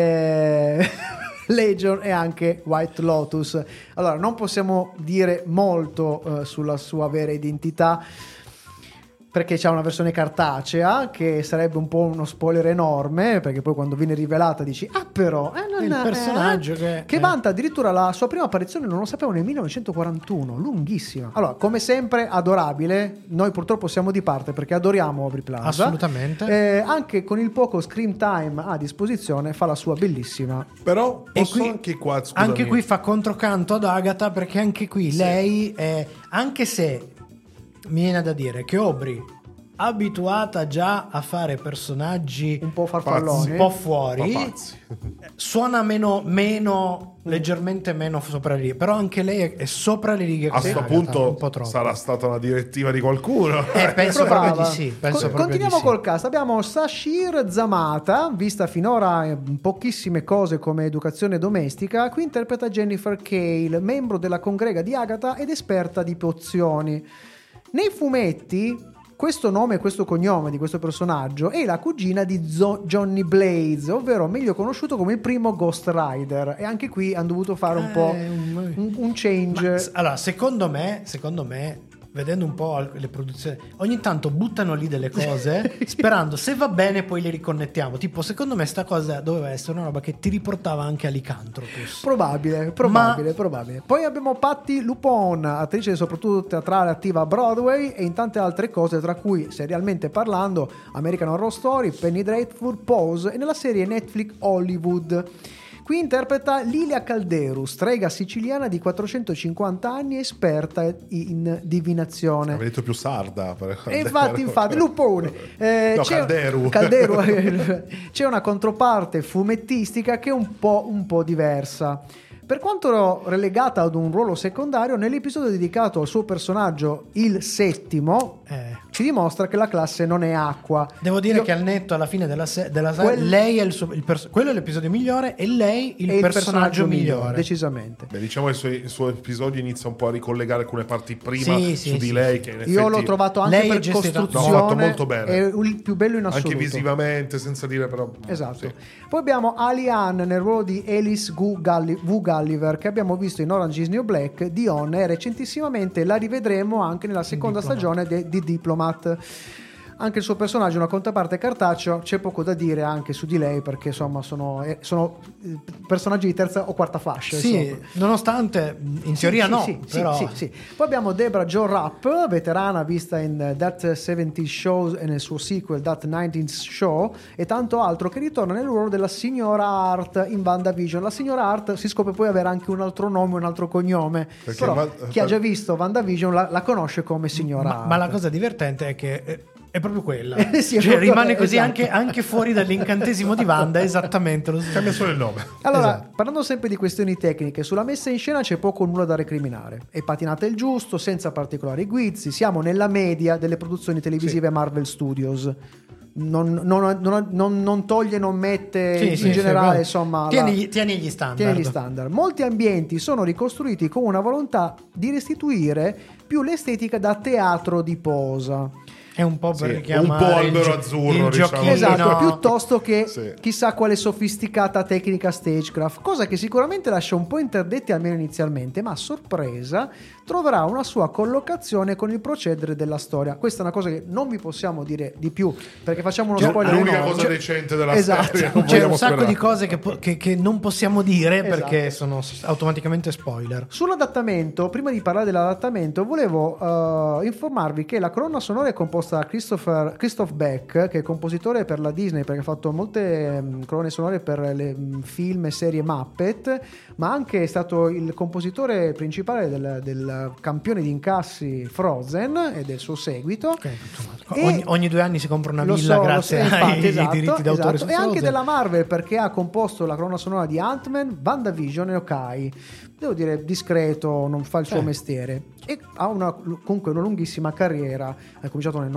Legion e anche White Lotus. Allora, non possiamo dire molto sulla sua vera identità, perché c'è una versione cartacea che sarebbe un po' uno spoiler enorme, perché poi quando viene rivelata dici però il personaggio che vanta addirittura la sua prima apparizione, non lo sapevo, nel 1941, lunghissima. Allora, come sempre adorabile, noi purtroppo siamo di parte perché adoriamo Aubrey Plaza, assolutamente, anche con il poco screen time a disposizione fa la sua bellissima. Però posso anche qui fa controcanto ad Agatha, perché anche qui lei anche se mi viene da dire che Aubrey, abituata già a fare personaggi un po' farfalloni, un po' fuori, suona leggermente meno sopra le righe, però anche lei è sopra le righe. A questo punto sarà stata una direttiva di qualcuno. Penso proprio di sì. Continuiamo col cast. Abbiamo Sashir Zamata, vista finora in pochissime cose come educazione domestica. Qui interpreta Jennifer Cale, membro della congrega di Agatha ed esperta di pozioni. Nei fumetti questo nome e questo cognome di questo personaggio è la cugina di Johnny Blaze, ovvero meglio conosciuto come il primo Ghost Rider, e anche qui hanno dovuto fare un po' un change. Allora, secondo me vedendo un po' le produzioni, ogni tanto buttano lì delle cose sperando, se va bene poi le riconnettiamo. Tipo, secondo me sta cosa doveva essere una roba che ti riportava anche a Lycanthropus. Probabile. Poi abbiamo Patti LuPone, attrice soprattutto teatrale attiva a Broadway e in tante altre cose, tra cui, serialmente parlando, American Horror Story, Penny Dreadful, Pose e nella serie Netflix Hollywood. Qui interpreta Lilia Calderu, strega siciliana di 450 anni, esperta in divinazione. Avevo detto più sarda. E infatti, Lupone. No, Calderu. C'è una controparte fumettistica che è un po' diversa. Per quanto relegata ad un ruolo secondario, nell'episodio dedicato al suo personaggio, il settimo, ci dimostra che la classe non è acqua. Devo dire che al netto alla fine della serie lei è quello è l'episodio migliore e lei il personaggio migliore. Decisamente. Beh, diciamo che il suo episodio inizia un po' a ricollegare alcune parti prima di lei. Che in effetti io l'ho trovato anche per costruzione. L'ho fatto molto bene. È il più bello in assoluto. Anche visivamente, senza dire però. Esatto. Sì. Poi abbiamo Ali Ann nel ruolo di Alice V. Gulliver, che abbiamo visto in Orange is the New Black, Dion, e recentissimamente la rivedremo anche nella seconda stagione di Diplomat. Anche il suo personaggio è una controparte cartaceo, c'è poco da dire anche su di lei, perché insomma sono personaggi di terza o quarta fascia. Sì, insomma. Nonostante in teoria però. Sì. Poi abbiamo Deborah Jo Rapp, veterana vista in That 70's Show e nel suo sequel That 19th Show e tanto altro, che ritorna nel ruolo della signora Hart in WandaVision. La signora Hart si scopre poi avere anche un altro nome, un altro cognome, perché però chi ha già visto WandaVision la conosce come signora Hart. Ma la cosa divertente è che è proprio quella. Sì, cioè, rimane così, esatto. anche fuori dall'incantesimo di Wanda, esattamente lo stesso. Cambia solo il nome. Allora, esatto. Parlando sempre di questioni tecniche, sulla messa in scena c'è poco o nulla da recriminare. È patinata il giusto, senza particolari guizzi. Siamo nella media delle produzioni televisive Marvel Studios. Non toglie, non mette in generale, insomma. Tieni gli standard. Molti ambienti sono ricostruiti con una volontà di restituire più l'estetica da teatro di posa. È un po' per un po' albero azzurro, il diciamo. Esatto, piuttosto che chissà quale sofisticata tecnica stagecraft, cosa che sicuramente lascia un po' interdetti almeno inizialmente, ma a sorpresa troverà una sua collocazione con il procedere della storia. Questa è una cosa che non vi possiamo dire di più, perché facciamo uno spoiler. È l'unica cosa decente della serie. C'è un sacco di cose che non possiamo dire perché Esatto. sono automaticamente spoiler. Sull'adattamento, prima di parlare dell'adattamento, volevo informarvi che la colonna sonora è composta da Christoph Beck, che è compositore per la Disney, perché ha fatto molte colonne sonore per le film e serie Muppet, ma anche è stato il compositore principale del campione di incassi Frozen e del suo seguito. Ogni 2 anni si compra una villa grazie ai diritti d'autore su e anche Frozen. della Marvel, perché ha composto la colonna sonora di Ant-Man, WandaVision e Hawkeye. Devo dire discreto, non fa il suo mestiere e ha comunque una lunghissima carriera. Ha cominciato nel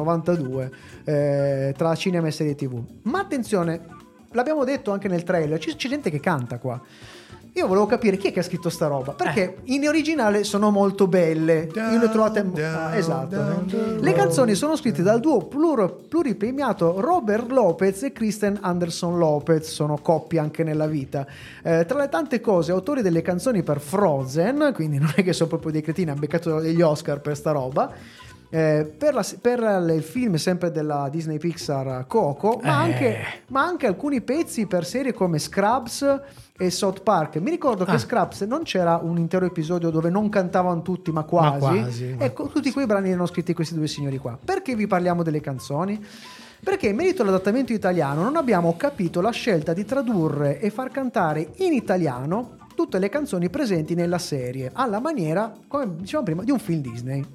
92 tra cinema e serie TV. Ma attenzione, l'abbiamo detto anche nel trailer, c'è gente che canta qua. Io volevo capire chi è che ha scritto sta roba, perché in originale sono molto belle. Io le ho trovate esatto. Le canzoni sono scritte dal duo pluripremiato Robert Lopez e Kristen Anderson Lopez, sono coppie anche nella vita. Tra le tante cose, autori delle canzoni per Frozen, quindi non è che sono proprio dei cretini, hanno beccato degli Oscar per sta roba. Per il film sempre della Disney Pixar Coco, ma anche alcuni pezzi per serie come Scrubs e South Park. Mi ricordo che Scrubs non c'era un intero episodio dove non cantavano tutti, ma quasi. Ecco, tutti quei brani erano scritti questi due signori qua. Perché vi parliamo delle canzoni? Perché in merito all'adattamento italiano non abbiamo capito la scelta di tradurre e far cantare in italiano tutte le canzoni presenti nella serie, alla maniera, come dicevamo prima, di un film Disney,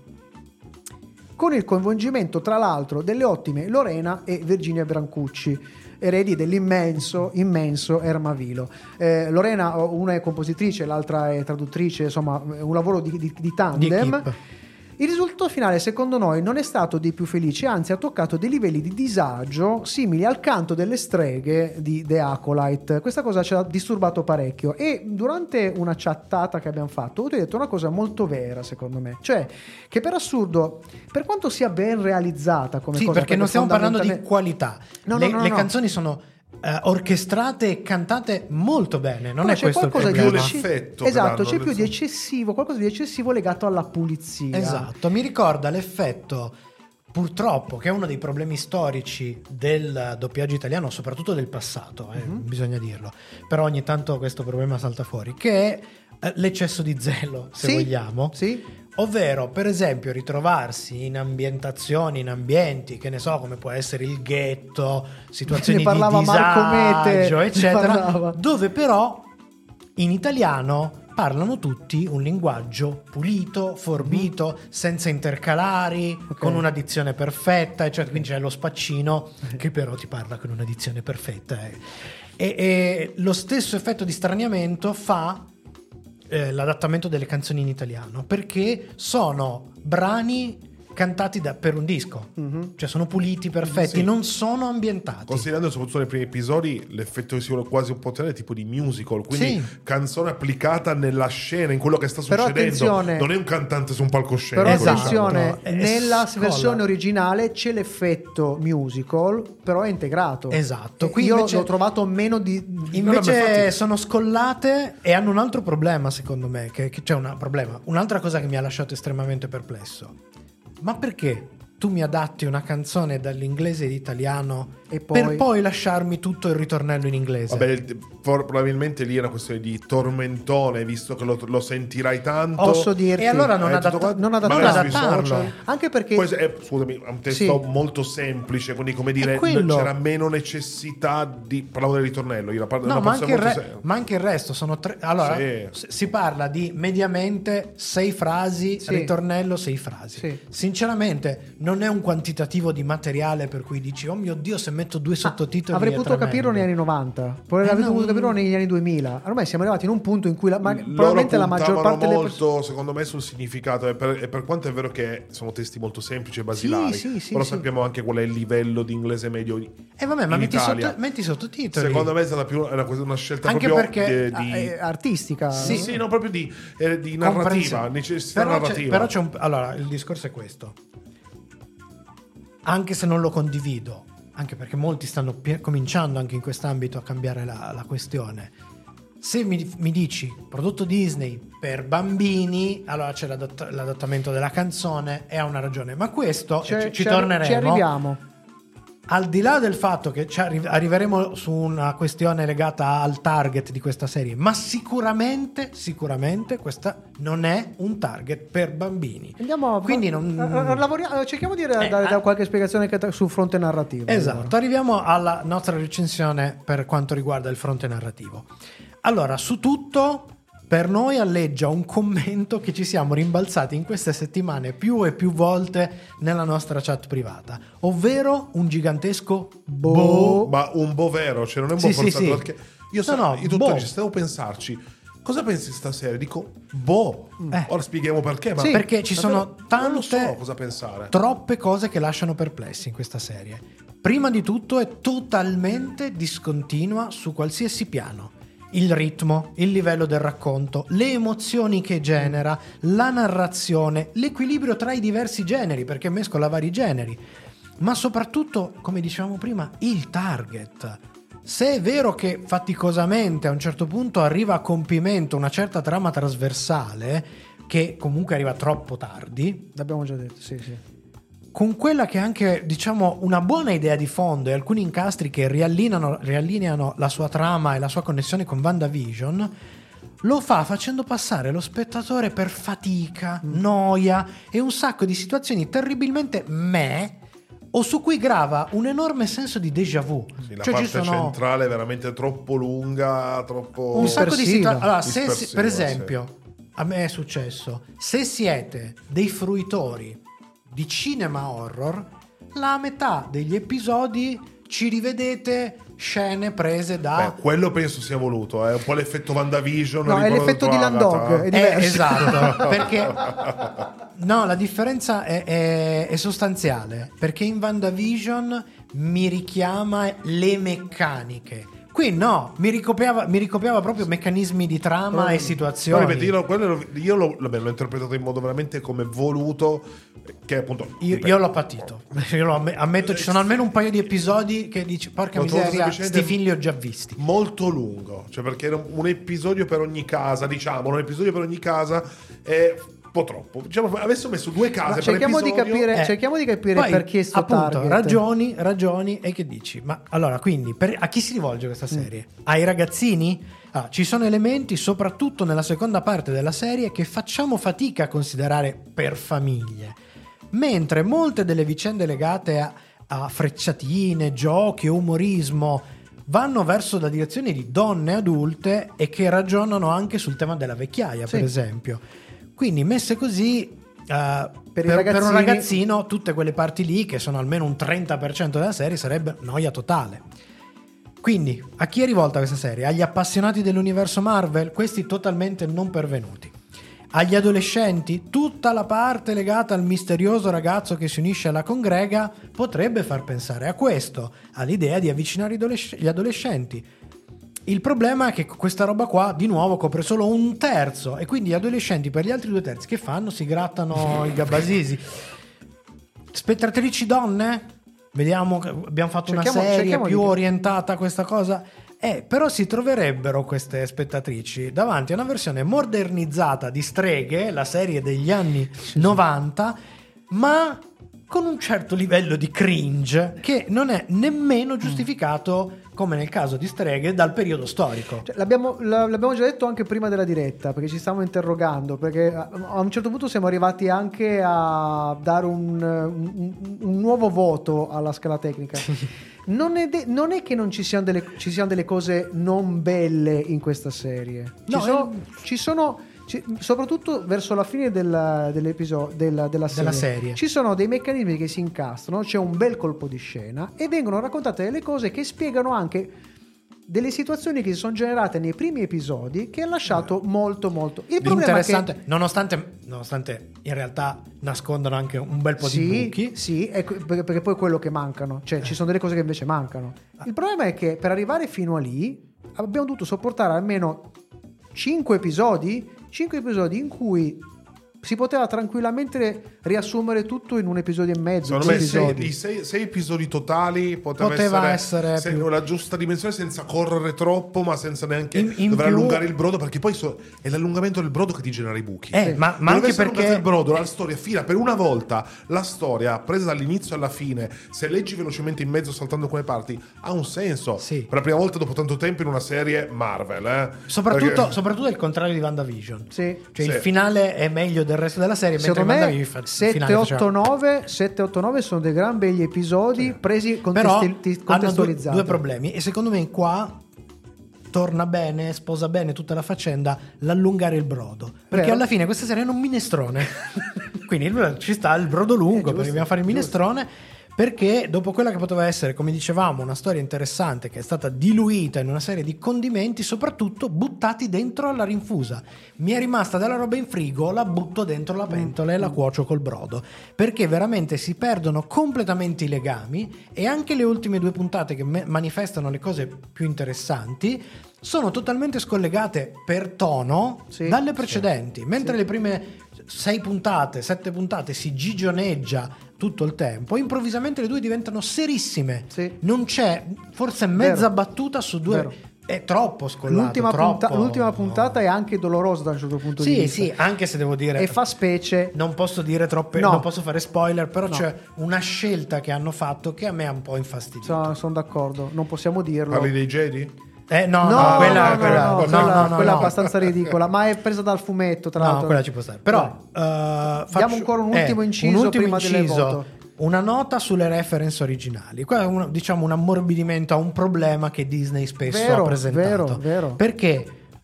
con il coinvolgimento tra l'altro delle ottime Lorena e Virginia Brancucci, eredi dell'immenso Ermavilo. Lorena, una è compositrice, l'altra è traduttrice, insomma un lavoro di tandem. Il risultato finale, secondo noi, non è stato dei più felici, anzi ha toccato dei livelli di disagio simili al canto delle streghe di The Acolyte. Questa cosa ci ha disturbato parecchio e durante una chattata che abbiamo fatto ho detto una cosa molto vera, secondo me, cioè che per assurdo, per quanto sia ben realizzata come cosa, perché non stiamo parlando di qualità, le canzoni sono orchestrate e cantate molto bene, non però è questo il problema. Esatto, c'è più di eccessivo, qualcosa di eccessivo legato alla pulizia. Esatto, mi ricorda l'effetto, purtroppo, che è uno dei problemi storici del doppiaggio italiano, soprattutto del passato, bisogna dirlo, però ogni tanto questo problema salta fuori, che è l'eccesso di zelo, se vogliamo. Ovvero, per esempio, ritrovarsi in ambientazioni, in ambienti, che ne so, come può essere il ghetto, situazioni di disagio, eccetera, dove però In italiano parlano tutti un linguaggio pulito, forbito, senza intercalari, con una dizione perfetta, eccetera. Quindi c'è lo spaccino che però ti parla con una dizione perfetta. E lo stesso effetto di straniamento fa l'adattamento delle canzoni in italiano, perché sono brani cantati per un disco, cioè sono puliti, perfetti, non sono ambientati. Considerando soprattutto nei primi episodi l'effetto che si vuole quasi un po' tenere tipo di musical, quindi canzone applicata nella scena, in quello che sta succedendo. Non è un cantante su un palcoscenico. Però Esatto. attenzione, nella Scolla. versione originale c'è l'effetto musical, però è integrato. Esatto. Qui io l'ho trovato meno di... Invece sono scollate e hanno un altro problema, secondo me, che c'è un problema. Un'altra cosa che mi ha lasciato estremamente perplesso. Ma perché tu mi adatti una canzone dall'inglese ed italiano e poi... per poi lasciarmi tutto il ritornello in inglese? Vabbè, probabilmente lì è una questione di tormentone, visto che lo sentirai tanto. Posso dirti, e allora non adattarlo. Anche perché poi scusami, è un testo molto semplice, quindi come dire c'era meno necessità di parlare del ritornello. Ma anche il resto sono tre. Allora si parla di mediamente 6 frasi, ritornello 6 frasi. Sinceramente non è un quantitativo di materiale per cui dici oh mio Dio, se metto 2 sottotitoli avrei potuto capirlo negli anni 90, avrei potuto capirlo negli anni 2000. Ormai siamo arrivati in un punto in cui probabilmente la maggior parte delle persone, secondo me, sul significato, e per quanto è vero che sono testi molto semplici e basilari, però sappiamo anche qual è il livello di inglese medio ma metti sottotitoli. Secondo me è stata più una scelta anche proprio perché artistica, proprio di narrativa, necessità narrativa. Però allora il discorso è questo. Anche se non lo condivido, anche perché molti stanno cominciando anche in quest'ambito a cambiare la questione. Se mi dici prodotto Disney per bambini, allora c'è l'adattamento della canzone e ha una ragione. Ma questo ci torneremo. Ci arriviamo. Al di là del fatto che arriveremo su una questione legata al target di questa serie, ma sicuramente questa non è un target per bambini. Quindi cerchiamo di dare qualche spiegazione sul fronte narrativo. Esatto, arriviamo alla nostra recensione per quanto riguarda il fronte narrativo. Allora, su tutto, per noi alleggia un commento che ci siamo rimbalzati in queste settimane più e più volte nella nostra chat privata, ovvero un gigantesco boh. Ma un boh vero, cioè non è un boh forzato, perché io ci stavo a pensarci. Cosa pensi di sta serie? Dico, ora spieghiamo perché. Ma perché ci sono tante, non so cosa pensare. Troppe cose che lasciano perplessi in questa serie. Prima di tutto è totalmente discontinua su qualsiasi piano. Il ritmo, il livello del racconto, le emozioni che genera, la narrazione, l'equilibrio tra i diversi generi, perché mescola vari generi, ma soprattutto, come dicevamo prima, il target. Se è vero che faticosamente a un certo punto arriva a compimento una certa trama trasversale, che comunque arriva troppo tardi, l'abbiamo già detto, sì. Con quella che è anche, diciamo, una buona idea di fondo e alcuni incastri che riallineano la sua trama e la sua connessione con WandaVision, lo fa facendo passare lo spettatore per fatica, noia e un sacco di situazioni terribilmente o su cui grava un enorme senso di déjà vu. Sì, la parte centrale è veramente troppo lunga, troppo... Un sacco di situazioni. Allora, per esempio, a me è successo, se siete dei fruitori di cinema horror, la metà degli episodi ci rivedete scene prese da... quello penso sia voluto, è un po' l'effetto WandaVision. No, è l'effetto di Landog, è diverso. Esatto, perché no, la differenza è sostanziale, perché in WandaVision mi richiama le meccaniche. Qui no, mi ricopiava proprio meccanismi di trama e situazioni. Io l'ho interpretato in modo veramente come voluto, che appunto... Io l'ho patito. Io lo ammetto, ci sono almeno un paio di episodi che dici, porca miseria, sti film li ho già visti. Molto lungo, cioè perché era un episodio per ogni casa, un episodio per ogni casa è... un po' troppo, diciamo, avessimo messo 2 case cerchiamo per episodio. Cerchiamo di capire poi, perché sto appunto, target. ragioni e che dici? Ma allora, quindi a chi si rivolge questa serie? Ai ragazzini? Ci sono elementi, soprattutto nella seconda parte della serie, che facciamo fatica a considerare per famiglie, mentre molte delle vicende legate a frecciatine, giochi, umorismo vanno verso la direzione di donne adulte e che ragionano anche sul tema della vecchiaia, per esempio. Quindi messe così, per un ragazzino tutte quelle parti lì, che sono almeno un 30% della serie, sarebbe noia totale. Quindi a chi è rivolta questa serie? Agli appassionati dell'universo Marvel? Questi totalmente non pervenuti. Agli adolescenti? Tutta la parte legata al misterioso ragazzo che si unisce alla congrega potrebbe far pensare a questo, all'idea di avvicinare gli adolescenti. Il problema è che questa roba qua di nuovo copre solo un terzo, e quindi gli adolescenti per gli altri 2 terzi che fanno? Si grattano i gabbasisi. Spettatrici donne? Vediamo, abbiamo fatto una serie più orientata a questa cosa. Però si troverebbero queste spettatrici davanti a una versione modernizzata di Streghe, la serie degli anni 90, ma con un certo livello di cringe che non è nemmeno giustificato, come nel caso di Streghe, dal periodo storico. Cioè, l'abbiamo già detto anche prima della diretta, perché ci stavamo interrogando, perché a un certo punto siamo arrivati anche a dare un nuovo voto alla scala tecnica. Non è che non ci siano delle cose non belle in questa serie. Ci sono soprattutto verso la fine dell'episodio della serie ci sono dei meccanismi che si incastrano, c'è un bel colpo di scena e vengono raccontate delle cose che spiegano anche delle situazioni che si sono generate nei primi episodi, che ha lasciato molto il problema interessante, è che nonostante in realtà nascondano anche un bel po' di buchi. Sì, perché poi è quello che mancano, cioè ci sono delle cose che invece mancano. Il problema è che per arrivare fino a lì abbiamo dovuto sopportare almeno 5 episodi in cui si poteva tranquillamente riassumere tutto in un episodio e mezzo. Secondo me i 6 episodi totali poteva essere più la giusta dimensione, senza correre troppo, ma senza neanche dover allungare il brodo, perché poi è l'allungamento del brodo che ti genera i buchi. Ma anche perché il brodo, la storia fila per una volta, la storia presa dall'inizio alla fine, se leggi velocemente in mezzo saltando alcune parti, ha un senso. Per la prima volta dopo tanto tempo in una serie Marvel, soprattutto il contrario di WandaVision. Il finale è meglio del resto della serie. Secondo me 7, 8, 9 sono dei gran begli episodi presi contestualizzati. Hanno due problemi, e secondo me qua torna bene, sposa bene tutta la faccenda l'allungare il brodo, perché alla fine questa serie è un minestrone. Quindi ci sta il brodo lungo, perché dobbiamo fare il minestrone. Perché dopo quella che poteva essere, come dicevamo, una storia interessante che è stata diluita in una serie di condimenti, soprattutto buttati dentro alla rinfusa. Mi è rimasta della roba in frigo, la butto dentro la pentola e la cuocio col brodo, perché veramente si perdono completamente i legami, e anche le ultime 2 puntate che manifestano le cose più interessanti sono totalmente scollegate per tono dalle precedenti, mentre le prime 6 puntate, 7 puntate si gigioneggia tutto il tempo, improvvisamente le 2 diventano serissime. Non c'è forse mezza battuta su 2. Vero. È troppo scollato. L'ultima puntata è anche dolorosa da un certo punto di vista. Sì, anche se devo dire, e fa specie. Non posso dire troppe, non posso fare spoiler, però c'è una scelta che hanno fatto che a me ha un po' infastidito. Sono d'accordo, non possiamo dirlo. Parli dei Jedi? Quella è abbastanza ridicola, ma è presa dal fumetto, tra l'altro. Quella ci può stare. Però diamo ancora un ultimo inciso prima del voto. Una nota sulle reference originali. Qua è un ammorbidimento a un problema che Disney spesso ha presentato. Vero. Perché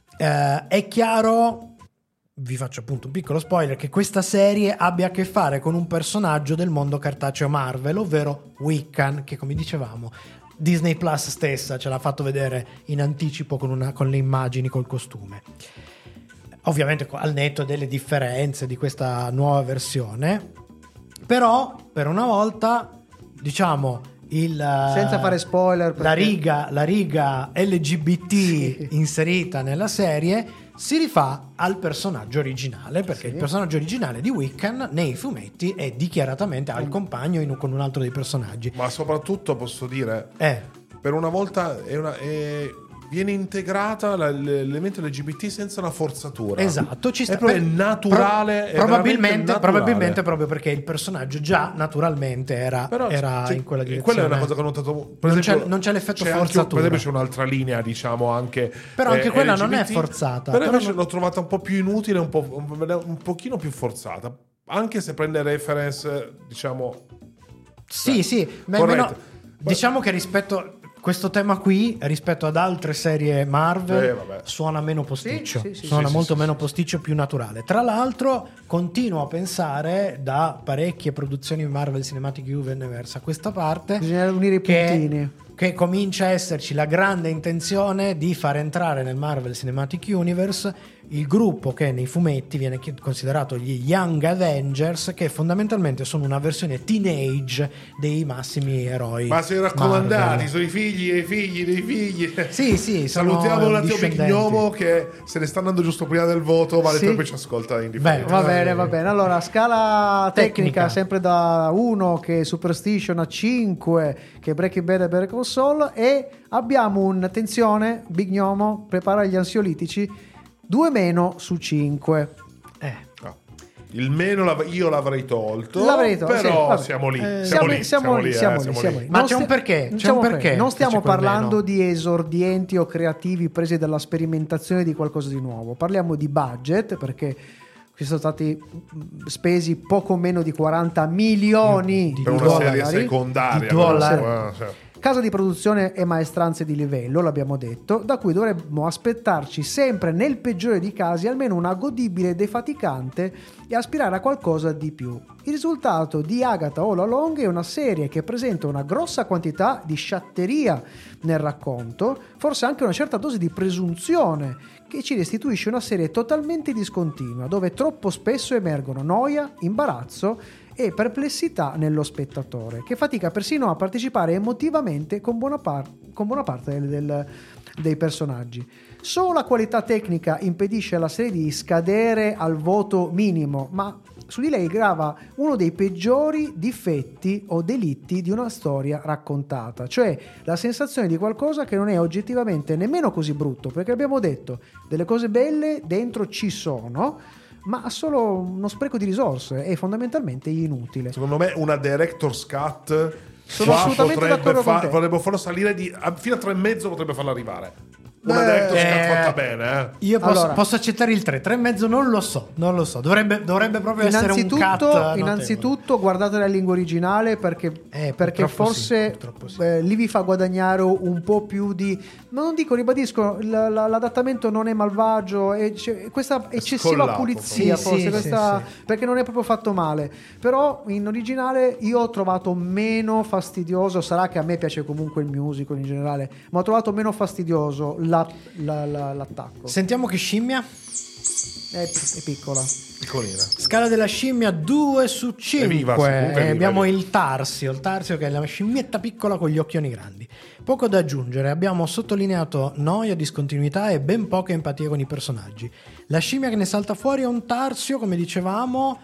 è chiaro, vi faccio appunto un piccolo spoiler, che questa serie abbia a che fare con un personaggio del mondo cartaceo Marvel, ovvero Wiccan, che come dicevamo Disney Plus stessa ce l'ha fatto vedere in anticipo con le immagini, col costume. Ovviamente al netto delle differenze di questa nuova versione, però per una volta senza fare spoiler, la riga LGBT inserita nella serie si rifà al personaggio originale, perché il personaggio originale di Wiccan nei fumetti è dichiaratamente al compagno con un altro dei personaggi. Ma soprattutto posso dire, per una volta viene integrata l'elemento LGBT senza una forzatura. Esatto, ci sta. È naturale. Probabilmente proprio perché il personaggio già naturalmente era in quella direzione. Quella è una cosa che ho notato. Non c'è l'effetto forzatura. Per esempio c'è un'altra linea, anche. Però anche quella LGBT, non è forzata. Però invece l'ho trovata un po' più inutile, un pochino più forzata. Anche se prende reference, Sì, ma diciamo che rispetto. questo tema qui rispetto ad altre serie Marvel vabbè. suona meno posticcio, Sì, suona molto meno posticcio, più naturale. Tra l'altro continuo a pensare da parecchie produzioni Marvel Cinematic Universe a questa parte Bisogna unire i puntini. che comincia a esserci la grande intenzione di far entrare nel Marvel Cinematic Universe il gruppo che nei fumetti viene considerato gli Young Avengers, che fondamentalmente sono una versione teenage dei massimi eroi. Ma si raccomandati, Marvel. sono i figli e i figli dei figli. Sì, salutiamo un attimo discendenti. Bignomo che se ne sta andando giusto prima del voto, vale Sì. poi ci ascolta in differita. Va bene. Allora, scala tecnica sempre da 1 che è Superstition a 5 che è Breaking Bad e Better Call Saul, e abbiamo attenzione, Big Gnomo, prepara gli ansiolitici, 2 meno su 5. Il meno io l'avrei tolto, L'avrei tolto, però sì, siamo lì. Siamo lì. Ma Non c'è un perché? non C'è un stiamo- perché Non che stiamo c'è quel parlando meno. di esordienti o creativi presi dalla sperimentazione di qualcosa di nuovo. Parliamo di budget, perché ci sono stati spesi poco meno di 40 milioni Per di una dollari. serie secondaria. Di dollari. Cioè. Casa di produzione e maestranze di livello, l'abbiamo detto, da cui dovremmo aspettarci sempre, nel peggiore dei casi, almeno una godibile e defaticante e aspirare a qualcosa di più. Il risultato di Agatha All Along è una serie che presenta una grossa quantità di sciatteria nel racconto, forse anche una certa dose di presunzione, che ci restituisce una serie totalmente discontinua, dove troppo spesso emergono noia, imbarazzo e perplessità nello spettatore, che fatica persino a partecipare emotivamente con buona parte dei personaggi. Solo la qualità tecnica impedisce alla serie di scadere al voto minimo, ma su di lei grava uno dei peggiori difetti o delitti di una storia raccontata, cioè la sensazione di qualcosa che non è oggettivamente nemmeno così brutto, perché abbiamo detto delle cose belle dentro ci sono, ma ha solo uno spreco di risorse e fondamentalmente inutile. Secondo me una director's cut Sono assolutamente d'accordo con te. vorrebbe farlo salire fino a 3,5 potrebbe farla arrivare. Una director's cut fatta bene, Io posso accettare il 3,5, non lo so. Dovrebbe proprio essere un cut notevole. Innanzitutto guardate la lingua originale, perché forse lì vi fa guadagnare un po' più di, ma non dico, ribadisco, l'adattamento non è malvagio, e c'è questa eccessiva scollato, pulizia forse. forse, perché non è proprio fatto male, però in originale io ho trovato meno fastidioso, sarà che a me piace comunque il musical in generale, ma ho trovato meno fastidioso l'attacco. Sentiamo che scimmia. È piccola. piccolina. Scala della scimmia 2 su 5. Viva, comunque Abbiamo viva. il Tarsio che è la scimmietta piccola con gli occhioni grandi. Poco da aggiungere, abbiamo sottolineato noia, discontinuità e ben poca empatia con i personaggi. La scimmia che ne salta fuori è un Tarsio, come dicevamo,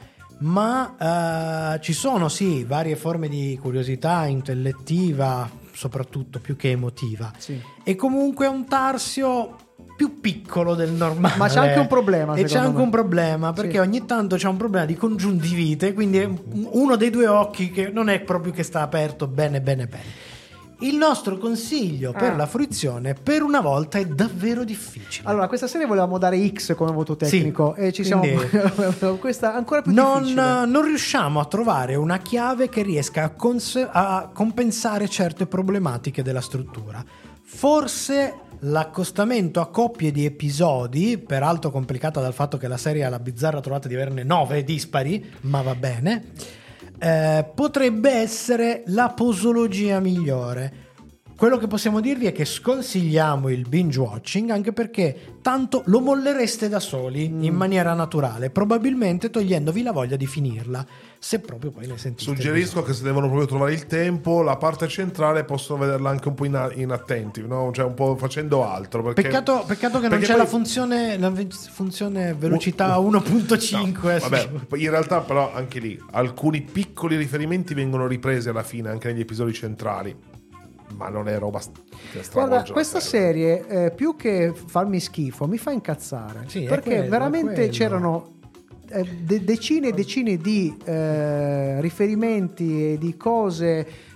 ma ci sono sì varie forme di curiosità intellettiva, soprattutto più che emotiva. Sì. E comunque è un Tarsio più piccolo del normale. Ma c'è anche un problema, E c'è secondo anche me. un problema, perché Sì. ogni tanto c'è un problema di congiuntivite, quindi è uno dei due occhi che non è proprio che sta aperto bene. Il nostro consiglio per la fruizione per una volta è davvero difficile. Allora, questa serie volevamo dare X come voto tecnico, Sì, e ci siamo. quindi- Questa è ancora più difficile. Non riusciamo a trovare una chiave che riesca a compensare certe problematiche della struttura. Forse l'accostamento a coppie di episodi, peraltro complicata dal fatto che la serie ha la bizzarra trovata di averne 9 dispari, ma va bene, potrebbe essere la posologia migliore. Quello che possiamo dirvi è che sconsigliamo il binge watching, anche perché tanto lo mollereste da soli in maniera naturale, probabilmente togliendovi la voglia di finirla, se proprio poi ne sentite. Suggerisco che se devono proprio trovare il tempo, la parte centrale possono vederla anche un po' inattentive, no? Cioè un po' facendo altro. Perché, Peccato che non perché c'è poi- la funzione velocità 1.5. No, vabbè, in realtà però anche lì alcuni piccoli riferimenti vengono ripresi alla fine anche negli episodi centrali, ma non è roba che stravolge Guarda, la questa serie più che farmi schifo mi fa incazzare, Sì, è perché quello, veramente è quello. c'erano decine e decine di riferimenti e di cose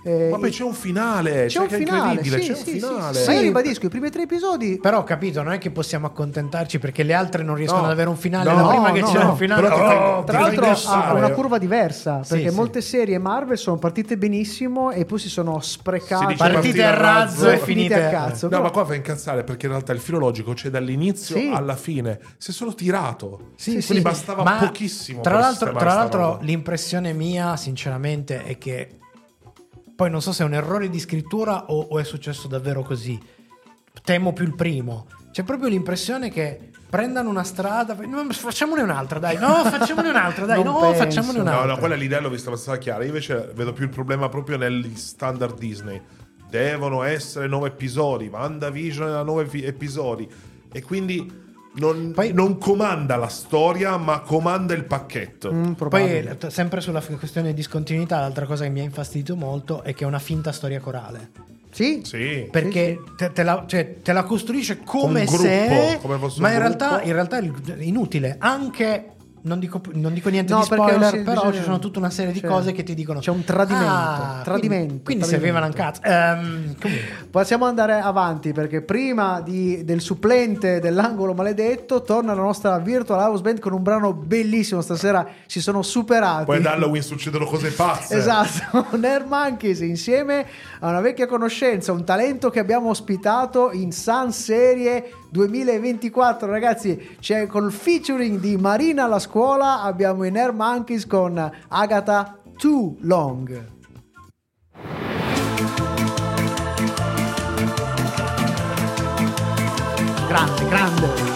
Ma poi c'è un finale, c'è un che è finale, incredibile, sì, c'è sì, un finale. sì. Ma io ribadisco, i primi 3 episodi. Però ho capito, non è che possiamo accontentarci perché le altre non riescono No, ad avere un finale. no, la prima che no, c'era no. un finale. Però Tra l'altro ha una curva curva diversa, perché sì. molte serie Marvel sono partite benissimo e poi si sono sprecate. Si dice Partite a razzo e finite a cazzo. No, Però- ma qua fa incazzare perché in realtà il filo logico c'è dall'inizio Sì. alla fine. Si è solo tirato. Sì, Quindi bastava ma pochissimo. Tra per l'altro, sistemare sta roba. l'impressione mia, sinceramente, è che poi non so se è un errore di scrittura o è successo davvero così. Temo più il primo. C'è proprio l'impressione che prendano una strada, no, facciamone un'altra, dai. No, facciamone un'altra, dai. Non No, penso. facciamone un'altra. No, quella l'idea l'ho vista abbastanza chiara. Io invece vedo più il problema proprio negli standard Disney. Devono essere 9 episodi. WandaVision ha 9 episodi. E quindi non comanda la storia, ma comanda il pacchetto. Poi, sempre sulla questione di discontinuità, l'altra cosa che mi ha infastidito molto è che è una finta storia corale. Sì. Sì. Perché te la costruisce come Un gruppo, se, come fosse ma un in gruppo. realtà è inutile. Anche non dico niente No, di perché spoiler, sì, però bisogna- ci sono tutta una serie di c'è- cose che ti dicono c'è un tradimento, quindi tradimento. servivano un cazzo. Comunque. Possiamo andare avanti perché prima del supplente dell'angolo maledetto torna la nostra Virtual House Band con un brano bellissimo. Stasera si sono superati. Poi ad Halloween succedono cose pazze. Esatto, Nerd Monkeys insieme a una vecchia conoscenza, un talento che abbiamo ospitato in Sun Serie 2024, ragazzi. C'è col featuring di Marina alla scuola, abbiamo i Nerd Monkeys con Agatha Too Long. Grande.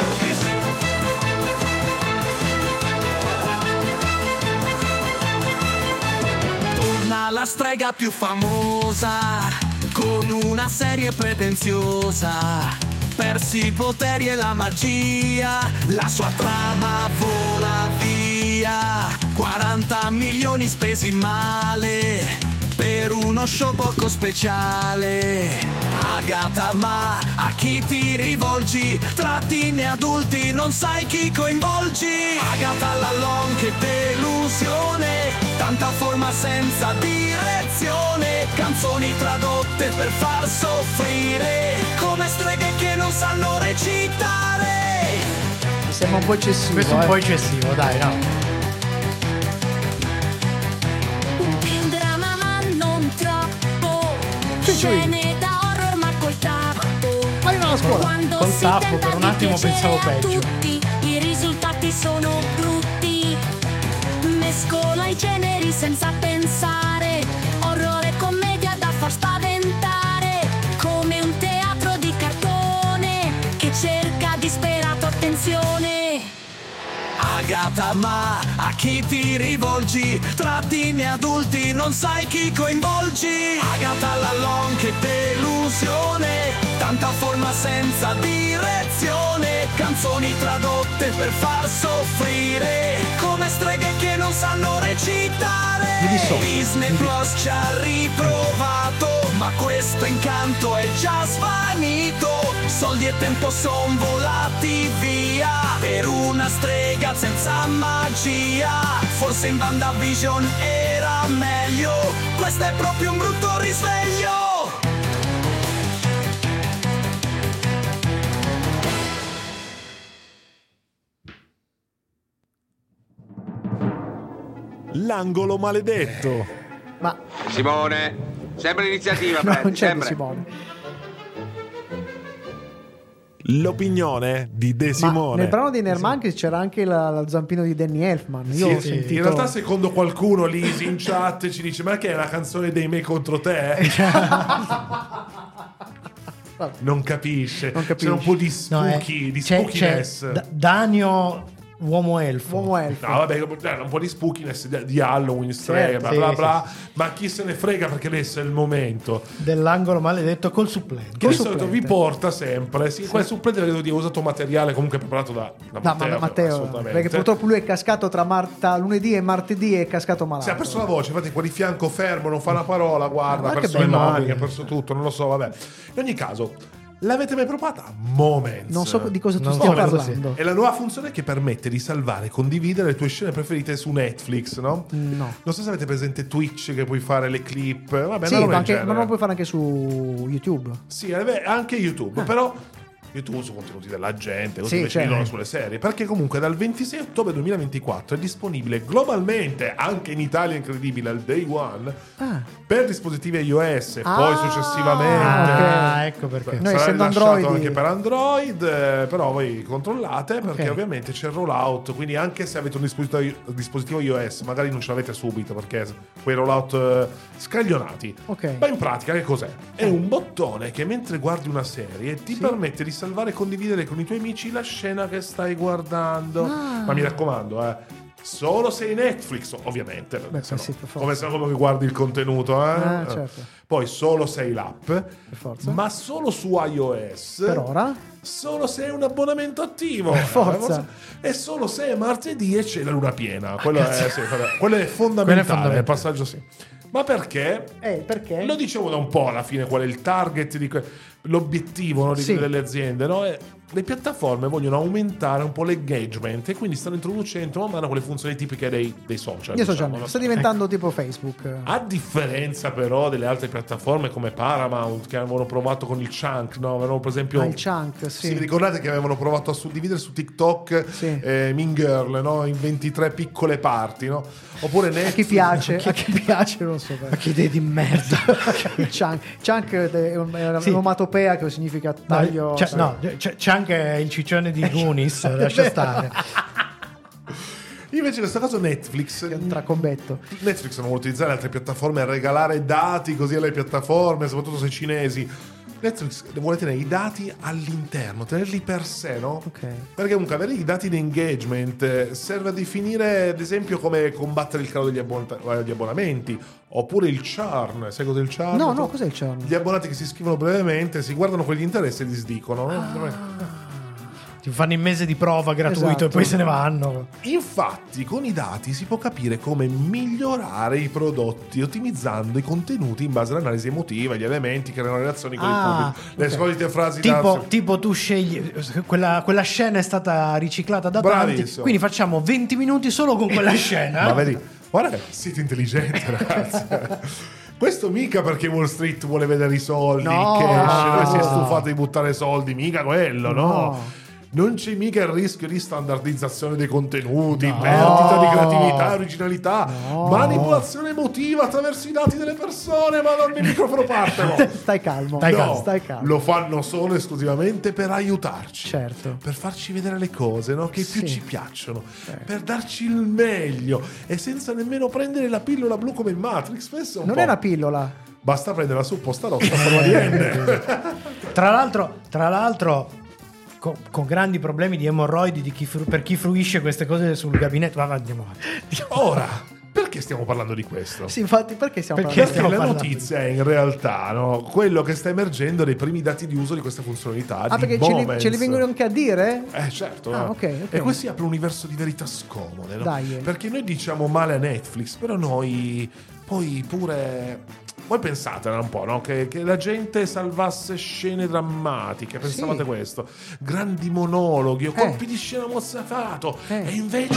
Torna la strega più famosa con una serie pretenziosa. Persi i poteri e la magia, la sua trama vola via. 40 milioni spesi male per uno show poco speciale. Agatha, ma a chi ti rivolgi? Tra teen e adulti non sai chi coinvolgi. Agatha la long, che delusione, tanta forma senza direzione. Canzoni tradotte per far soffrire, come streghe che non sanno recitare. Mi sembra un po' eccessivo. Questo è un po' eccessivo, dai, no. Il dramma ma non troppo, scene da horror ma col tappo. Marina alla scuola. Quando Col si tappo, tenta per un di attimo piacere pensavo a peggio. tutti, i risultati sono brutti. Mescola i generi senza pensare, orrore e commedia da far spaventare, come un teatro di cartone che cerca disperato attenzione. Agatha, ma a chi ti rivolgi? Tra teen e adulti non sai chi coinvolgi. Agatha la long, che delusione, tanta forma senza direzione. Canzoni tradotte per far soffrire, come streghe che non sanno recitare. Disney Plus ci ha riprovato, ma questo incanto è già svanito. Soldi e tempo son volati via per una strega senza magia. Forse in WandaVision era meglio, questo è proprio un brutto risveglio. L'angolo maledetto. Ma Simone, sempre l'iniziativa, no, prendi, non c'è sempre. Simone. L'opinione di De Ma Simone. nel brano di Nerd Monkeys c'era anche lo zampino di Danny Elfman. Io ho sentito... In realtà, secondo qualcuno lì in chat ci dice: ma che è la canzone dei me contro te? Non capisce. C'era un po' di spooky, di spookiness. Danio uomo elfo. Uomo elfo. No, vabbè, un po' di spookiness di Halloween, strega, Certo, bla bla sì, bla. Ma chi se ne frega, perché adesso è il momento. Dell'angolo maledetto col supplente. Che di solito vi porta sempre. Sì, quel supplente vedo di usato materiale comunque preparato da Matteo. Assolutamente. Perché purtroppo lui è cascato tra lunedì e martedì, è cascato malato. Si è perso la voce, infatti qua di fianco fermo, non fa una parola, guarda, ha Ma perso che le bello. mani, ha perso tutto, non lo so, vabbè. In ogni caso, L'avete mai provata? Moments. Non so di cosa tu Non stia so cosa parlando. È la nuova funzione che permette di salvare e condividere le tue scene preferite su Netflix, no? No. Non so se avete presente Twitch che puoi fare le clip. Vabbè, Sì, una roba ma, del genere. ma non lo puoi fare anche su YouTube. Sì, anche YouTube, però YouTube su contenuti della gente, così Sì, invece certo. non sulle serie, perché comunque dal 26 ottobre 2024 è disponibile globalmente, anche in Italia incredibile, al day one, per dispositivi iOS, poi successivamente ecco perché. Noi sarà essendo rilasciato Android- anche per Android, però voi controllate perché Ok. ovviamente c'è il rollout, quindi anche se avete un dispositivo iOS magari non ce l'avete subito perché quei rollout scaglionati. Ok. Ma in pratica che cos'è? È un bottone che mentre guardi una serie ti permette di salvare e condividere con i tuoi amici la scena che stai guardando. Ma mi raccomando, solo se hai Netflix, ovviamente. Beh, se no, sì, per forza. come se no come guardi il contenuto, certo. Poi solo se hai l'app, forza. ma solo su iOS. Per ora? Solo se hai un abbonamento attivo. forza. E solo se è martedì e c'è la luna piena. Quello è fondamentale, è il passaggio sì. Ma perché? Perché? Lo dicevo da un po' alla fine qual è il target l'obiettivo, no, Sì. delle aziende, no? Le piattaforme vogliono aumentare un po' l'engagement e quindi stanno introducendo man mano quelle funzioni tipiche dei social. Io social diciamo, media. no? Sta diventando tipo Facebook. A differenza però delle altre piattaforme come Paramount che avevano provato con il chunk, no? Avevano per esempio Il chunk, sì. sì, vi ricordate che avevano provato a suddividere su TikTok Sì. Mean Girl, no? In 23 piccole parti, no? Oppure A Netflix. chi piace? A chi piace, non so. Ma che idee di merda. Il chunk. Chunk è un'onomatopea che significa taglio. C'è anche il ciccione di Goonies, lascia stare. Invece in questo caso Netflix È un tracombetto. Netflix non vuole utilizzare altre piattaforme a regalare dati così alle piattaforme, soprattutto se cinesi. Netflix vuole tenere i dati all'interno, tenerli per sé, no? Ok. Perché comunque avere i dati di engagement serve a definire, ad esempio, come combattere il calo degli abbonamenti, oppure il churn. Sai cos'è il churn? No, cos'è il churn? Gli abbonati che si iscrivono brevemente, si guardano quegli interessi e li sdicono, no? Ti fanno il mese di prova gratuito Esatto. e poi se ne vanno. Infatti, con i dati si può capire come migliorare i prodotti ottimizzando i contenuti in base all'analisi emotiva, gli elementi che creano relazioni con il pubblico, le solite frasi Tipo tu scegli quella scena è stata riciclata da tanti, Bravissimo. quindi facciamo 20 minuti solo con quella scena. Ma vedi, guarda che siete intelligenti, ragazzi. Questo mica perché Wall Street vuole vedere i soldi, No. il cash, si è stufato di buttare soldi, mica quello, no. No. Non c'è mica il rischio di standardizzazione dei contenuti, perdita di creatività, originalità, manipolazione emotiva attraverso i dati delle persone. Madonna, il microfono parte. No. Stai calmo. Stai calmo. Lo fanno solo esclusivamente per aiutarci. Certo. Per farci vedere le cose, no? Che più Sì. ci piacciono. Per darci il meglio. E senza nemmeno prendere la pillola blu come in Matrix. Spesso Non è una pillola. Basta prendere la supposta rossa a forma di N. Tra l'altro con grandi problemi di emorroidi per chi fruisce queste cose sul gabinetto. Ma andiamo avanti. Ora, perché stiamo parlando di questo? Sì, infatti, perché stiamo Perché parlando? Perché la parlando? notizia è in realtà, no, quello che sta emergendo dei primi dati di uso di questa funzionalità. Ah, di perché Moments. ce li vengono anche a dire? Certo. Ah, no? ok. E questo apre un universo di verità scomode, no? Dai. Perché noi diciamo male a Netflix, però noi poi pure... Voi pensate un po', no? Che la gente salvasse scene drammatiche, pensavate questo? Grandi monologhi o colpi di scena mozzafiato. E invece...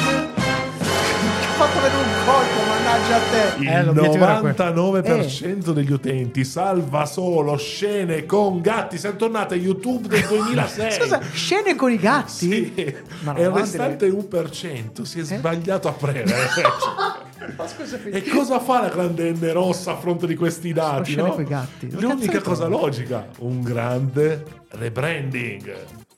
Ho fatto vedere un colpo, mannaggia a te. Il l'obiettivo era 99% degli utenti salva solo scene con gatti. Siamo tornati a YouTube del 2006. Scusa, scene con i gatti? Sì. Ma no, E il avanti, restante 1% si è sbagliato a prendere. Ma scusa, E cosa fa la grande N rossa a fronte di questi dati? scene No? coi gatti. Ma L'unica cazzo cosa è? logica, un grande rebranding.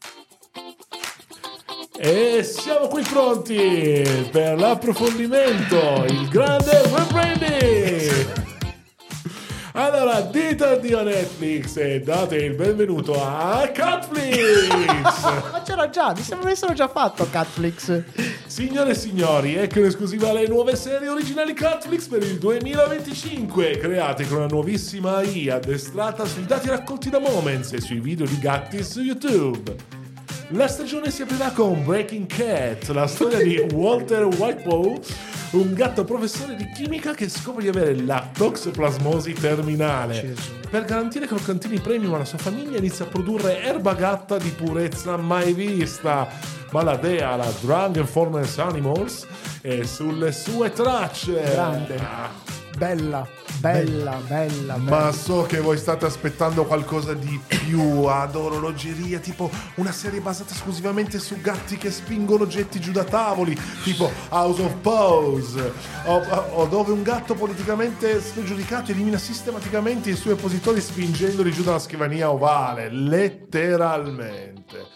E siamo qui pronti per l'approfondimento, il grande rebranding. Allora, dite addio a Netflix e date il benvenuto a Catflix. Ma c'era già, mi sembra avessero già fatto Catflix. Signore e signori, ecco in esclusiva le nuove serie originali Catflix per il 2025, create con una nuovissima AI addestrata sui dati raccolti da Moments e sui video di gatti su YouTube. La stagione si aprirà con Breaking Cat, la storia di Walter Whiteball, un gatto professore di chimica che scopre di avere la toxoplasmosi terminale. Per garantire croccantini premium alla sua famiglia inizia a produrre erba gatta di purezza mai vista. Ma la dea, la Drug and Formless Animals, è sulle sue tracce. Grande. Bella. Ma so che voi state aspettando qualcosa di più ad orologeria, tipo una serie basata esclusivamente su gatti che spingono oggetti giù da tavoli, tipo House of Pose, o dove un gatto politicamente spregiudicato elimina sistematicamente i suoi oppositori spingendoli giù dalla scrivania ovale, letteralmente.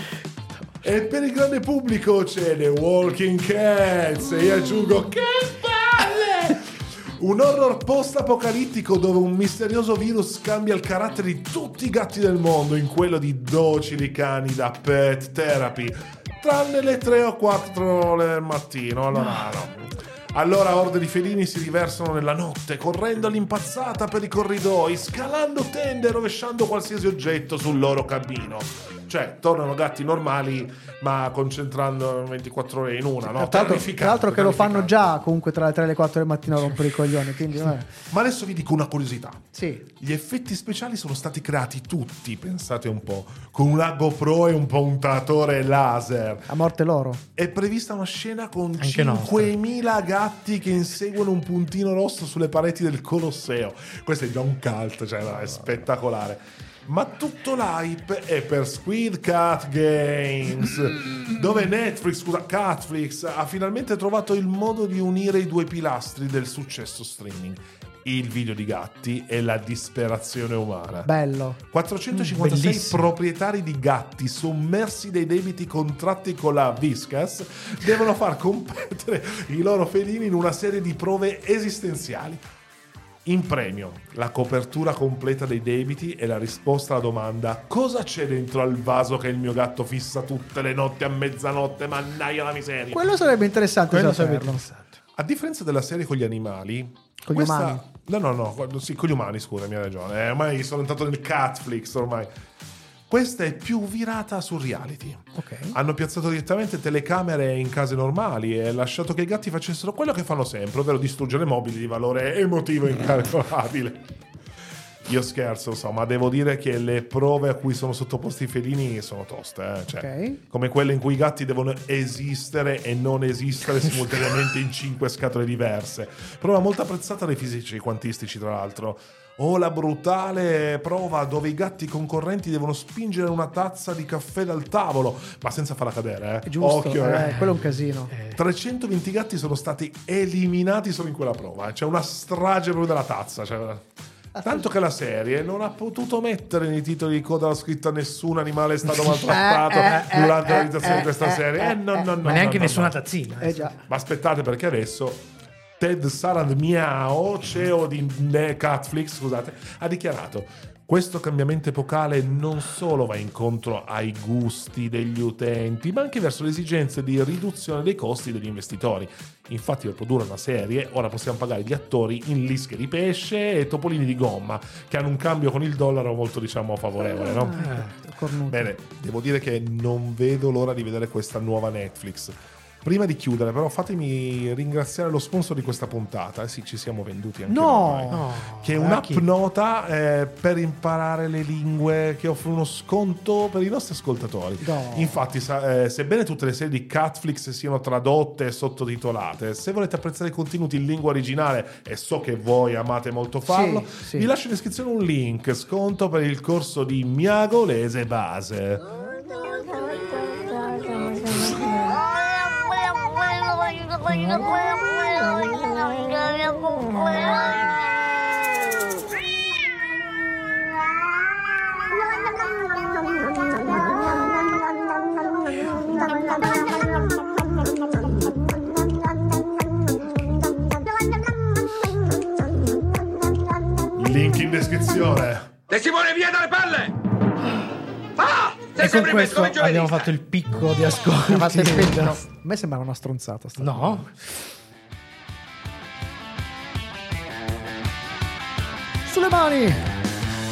E per il grande pubblico c'è The Walking Cats, e io aggiungo che palle! Un horror post-apocalittico dove un misterioso virus cambia il carattere di tutti i gatti del mondo in quello di docili cani da pet therapy, tranne le 3 o 4 del mattino. Allora orde di felini si riversano nella notte, correndo all'impazzata per i corridoi, scalando tende e rovesciando qualsiasi oggetto sul loro cammino. Cioè, tornano gatti normali, ma concentrando 24 ore in una, no? Tra l'altro che lo fanno già comunque tra le 3 e le 4 del mattino a rompere i coglioni, quindi Ma adesso vi dico una curiosità. Sì. Gli effetti speciali sono stati creati tutti, pensate un po', con una GoPro e un puntatore laser. A morte loro. È prevista una scena con Anche 5.000 gatti che inseguono un puntino rosso sulle pareti del Colosseo. Questo è già un cult, cioè è spettacolare. Ma tutto l'hype è per Squid Cat Games, dove Catflix ha finalmente trovato il modo di unire i due pilastri del successo streaming: il video di gatti e la disperazione umana. Bello. 456 Bellissimo. proprietari di gatti sommersi dai debiti contratti con la Whiskas devono far competere i loro felini in una serie di prove esistenziali. In premio, la copertura completa dei debiti e la risposta alla domanda: cosa c'è dentro al vaso che il mio gatto fissa tutte le notti a mezzanotte, mannaia la miseria. Quello sarebbe interessante. A differenza della serie con gli animali, Con gli umani. Sì, con gli umani, scusa, mi hai ragione. Ormai sono entrato nel Catflix ormai. Questa è più virata sul reality. Ok. Hanno piazzato direttamente telecamere in case normali e lasciato che i gatti facessero quello che fanno sempre, ovvero distruggere mobili di valore emotivo incalcolabile. Io scherzo, ma devo dire che le prove a cui sono sottoposti i felini sono toste, cioè, Ok. come quelle in cui i gatti devono esistere e non esistere simultaneamente in 5 scatole diverse. Prova molto apprezzata dai fisici quantistici, tra l'altro. O la brutale prova dove i gatti concorrenti devono spingere una tazza di caffè dal tavolo, ma senza farla cadere, È giusto, Occhio, quello è un casino. 320 gatti sono stati eliminati solo in quella prova. C'è una strage proprio della tazza. Tanto che la serie non ha potuto mettere nei titoli di coda scritto: nessun animale è stato maltrattato durante la realizzazione di questa serie. Ma neanche nessuna tazzina. Già. Ma aspettate, perché adesso Ted Saranmiao, CEO di Catflix, ha dichiarato: questo cambiamento epocale non solo va incontro ai gusti degli utenti, ma anche verso le esigenze di riduzione dei costi degli investitori. Infatti, per produrre una serie ora possiamo pagare gli attori in lische di pesce e topolini di gomma, che hanno un cambio con il dollaro molto, favorevole, no? Bene, devo dire che non vedo l'ora di vedere questa nuova Netflix. Prima di chiudere, però, fatemi ringraziare lo sponsor di questa puntata. Sì, ci siamo venduti anche noi. Che è un'app nota per imparare le lingue, che offre uno sconto per i nostri ascoltatori. Infatti, sebbene tutte le serie di Catflix siano tradotte e sottotitolate, se volete apprezzare i contenuti in lingua originale, e so che voi amate molto farlo, sì. vi lascio in descrizione un link sconto per il corso di miagolese base. Link in descrizione. Testimone, via dalle palle! E con questo abbiamo fatto il picco di ascolti. A me sembra una stronzata. No. Sulle mani!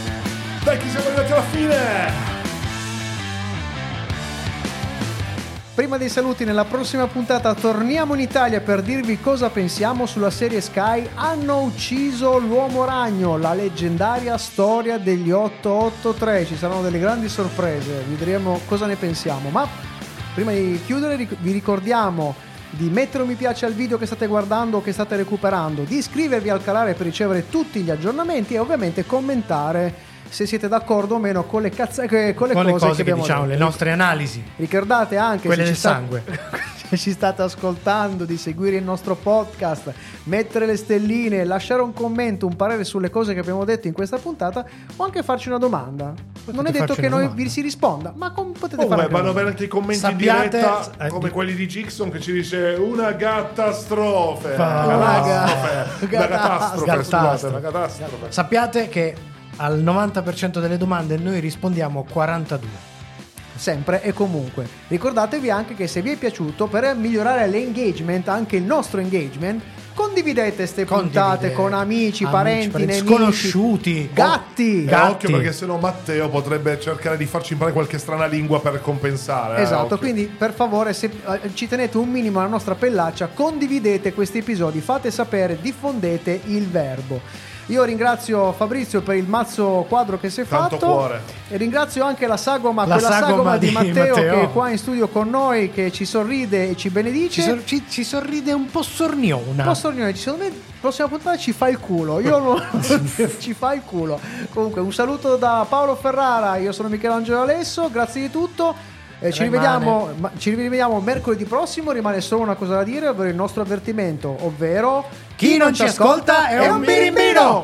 Dai, che siamo arrivati alla fine! Prima dei saluti, nella prossima puntata torniamo in Italia per dirvi cosa pensiamo sulla serie Sky Hanno ucciso l'uomo ragno, la leggendaria storia degli 883. Ci saranno delle grandi sorprese, vedremo cosa ne pensiamo. Ma prima di chiudere vi ricordiamo di mettere un mi piace al video che state guardando o che state recuperando, di iscrivervi al canale per ricevere tutti gli aggiornamenti e ovviamente commentare se siete d'accordo o meno con le cose che abbiamo diciamo, detto. le nostre analisi. Ricordate anche quelle del se sangue. se ci state ascoltando di seguire il nostro podcast, mettere le stelline, lasciare un commento, un parere sulle cose che abbiamo detto in questa puntata o anche farci una domanda. Non è detto che noi vi si risponda, ma potete fare anche vanno bene anche i commenti in diretta come quelli di Gixon che ci dice una catastrofe. Una catastrofe. Sappiate che al 90% delle domande noi rispondiamo 42. Sempre e comunque. Ricordatevi anche che se vi è piaciuto, per migliorare l'engagement, anche il nostro engagement, condividete queste puntate con amici, parenti, nemici, sconosciuti, gatti. Occhio, perché sennò Matteo potrebbe cercare di farci imparare qualche strana lingua per compensare. Esatto, occhio. quindi per favore, se ci tenete un minimo alla nostra pellaccia, condividete questi episodi, fate sapere, diffondete il verbo. Io ringrazio Fabrizio per il mazzo quadro che si è Tanto fatto cuore. E ringrazio anche la sagoma di Matteo che è qua in studio con noi, che ci sorride e ci benedice. Ci sorride un po' sorniona. Un po' sornione. Secondo me prossima puntata ci fa il culo. Io non ci fa il culo. Comunque un saluto da Paolo Ferrara. Io sono Michelangelo Alesso. Grazie di tutto. Ci rivediamo mercoledì prossimo. Rimane solo una cosa da dire, ovvero il nostro avvertimento, ovvero chi non ci ascolta è un birimbino.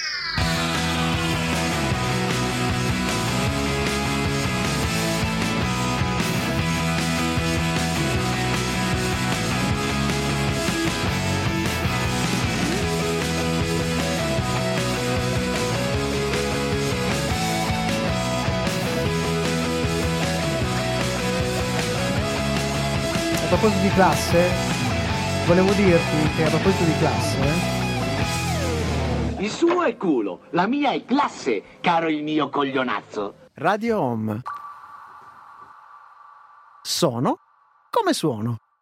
A proposito di classe, volevo dirti che a proposito di classe, il suo è culo, la mia è classe, caro il mio coglionazzo. Radio Home. Sono come suono.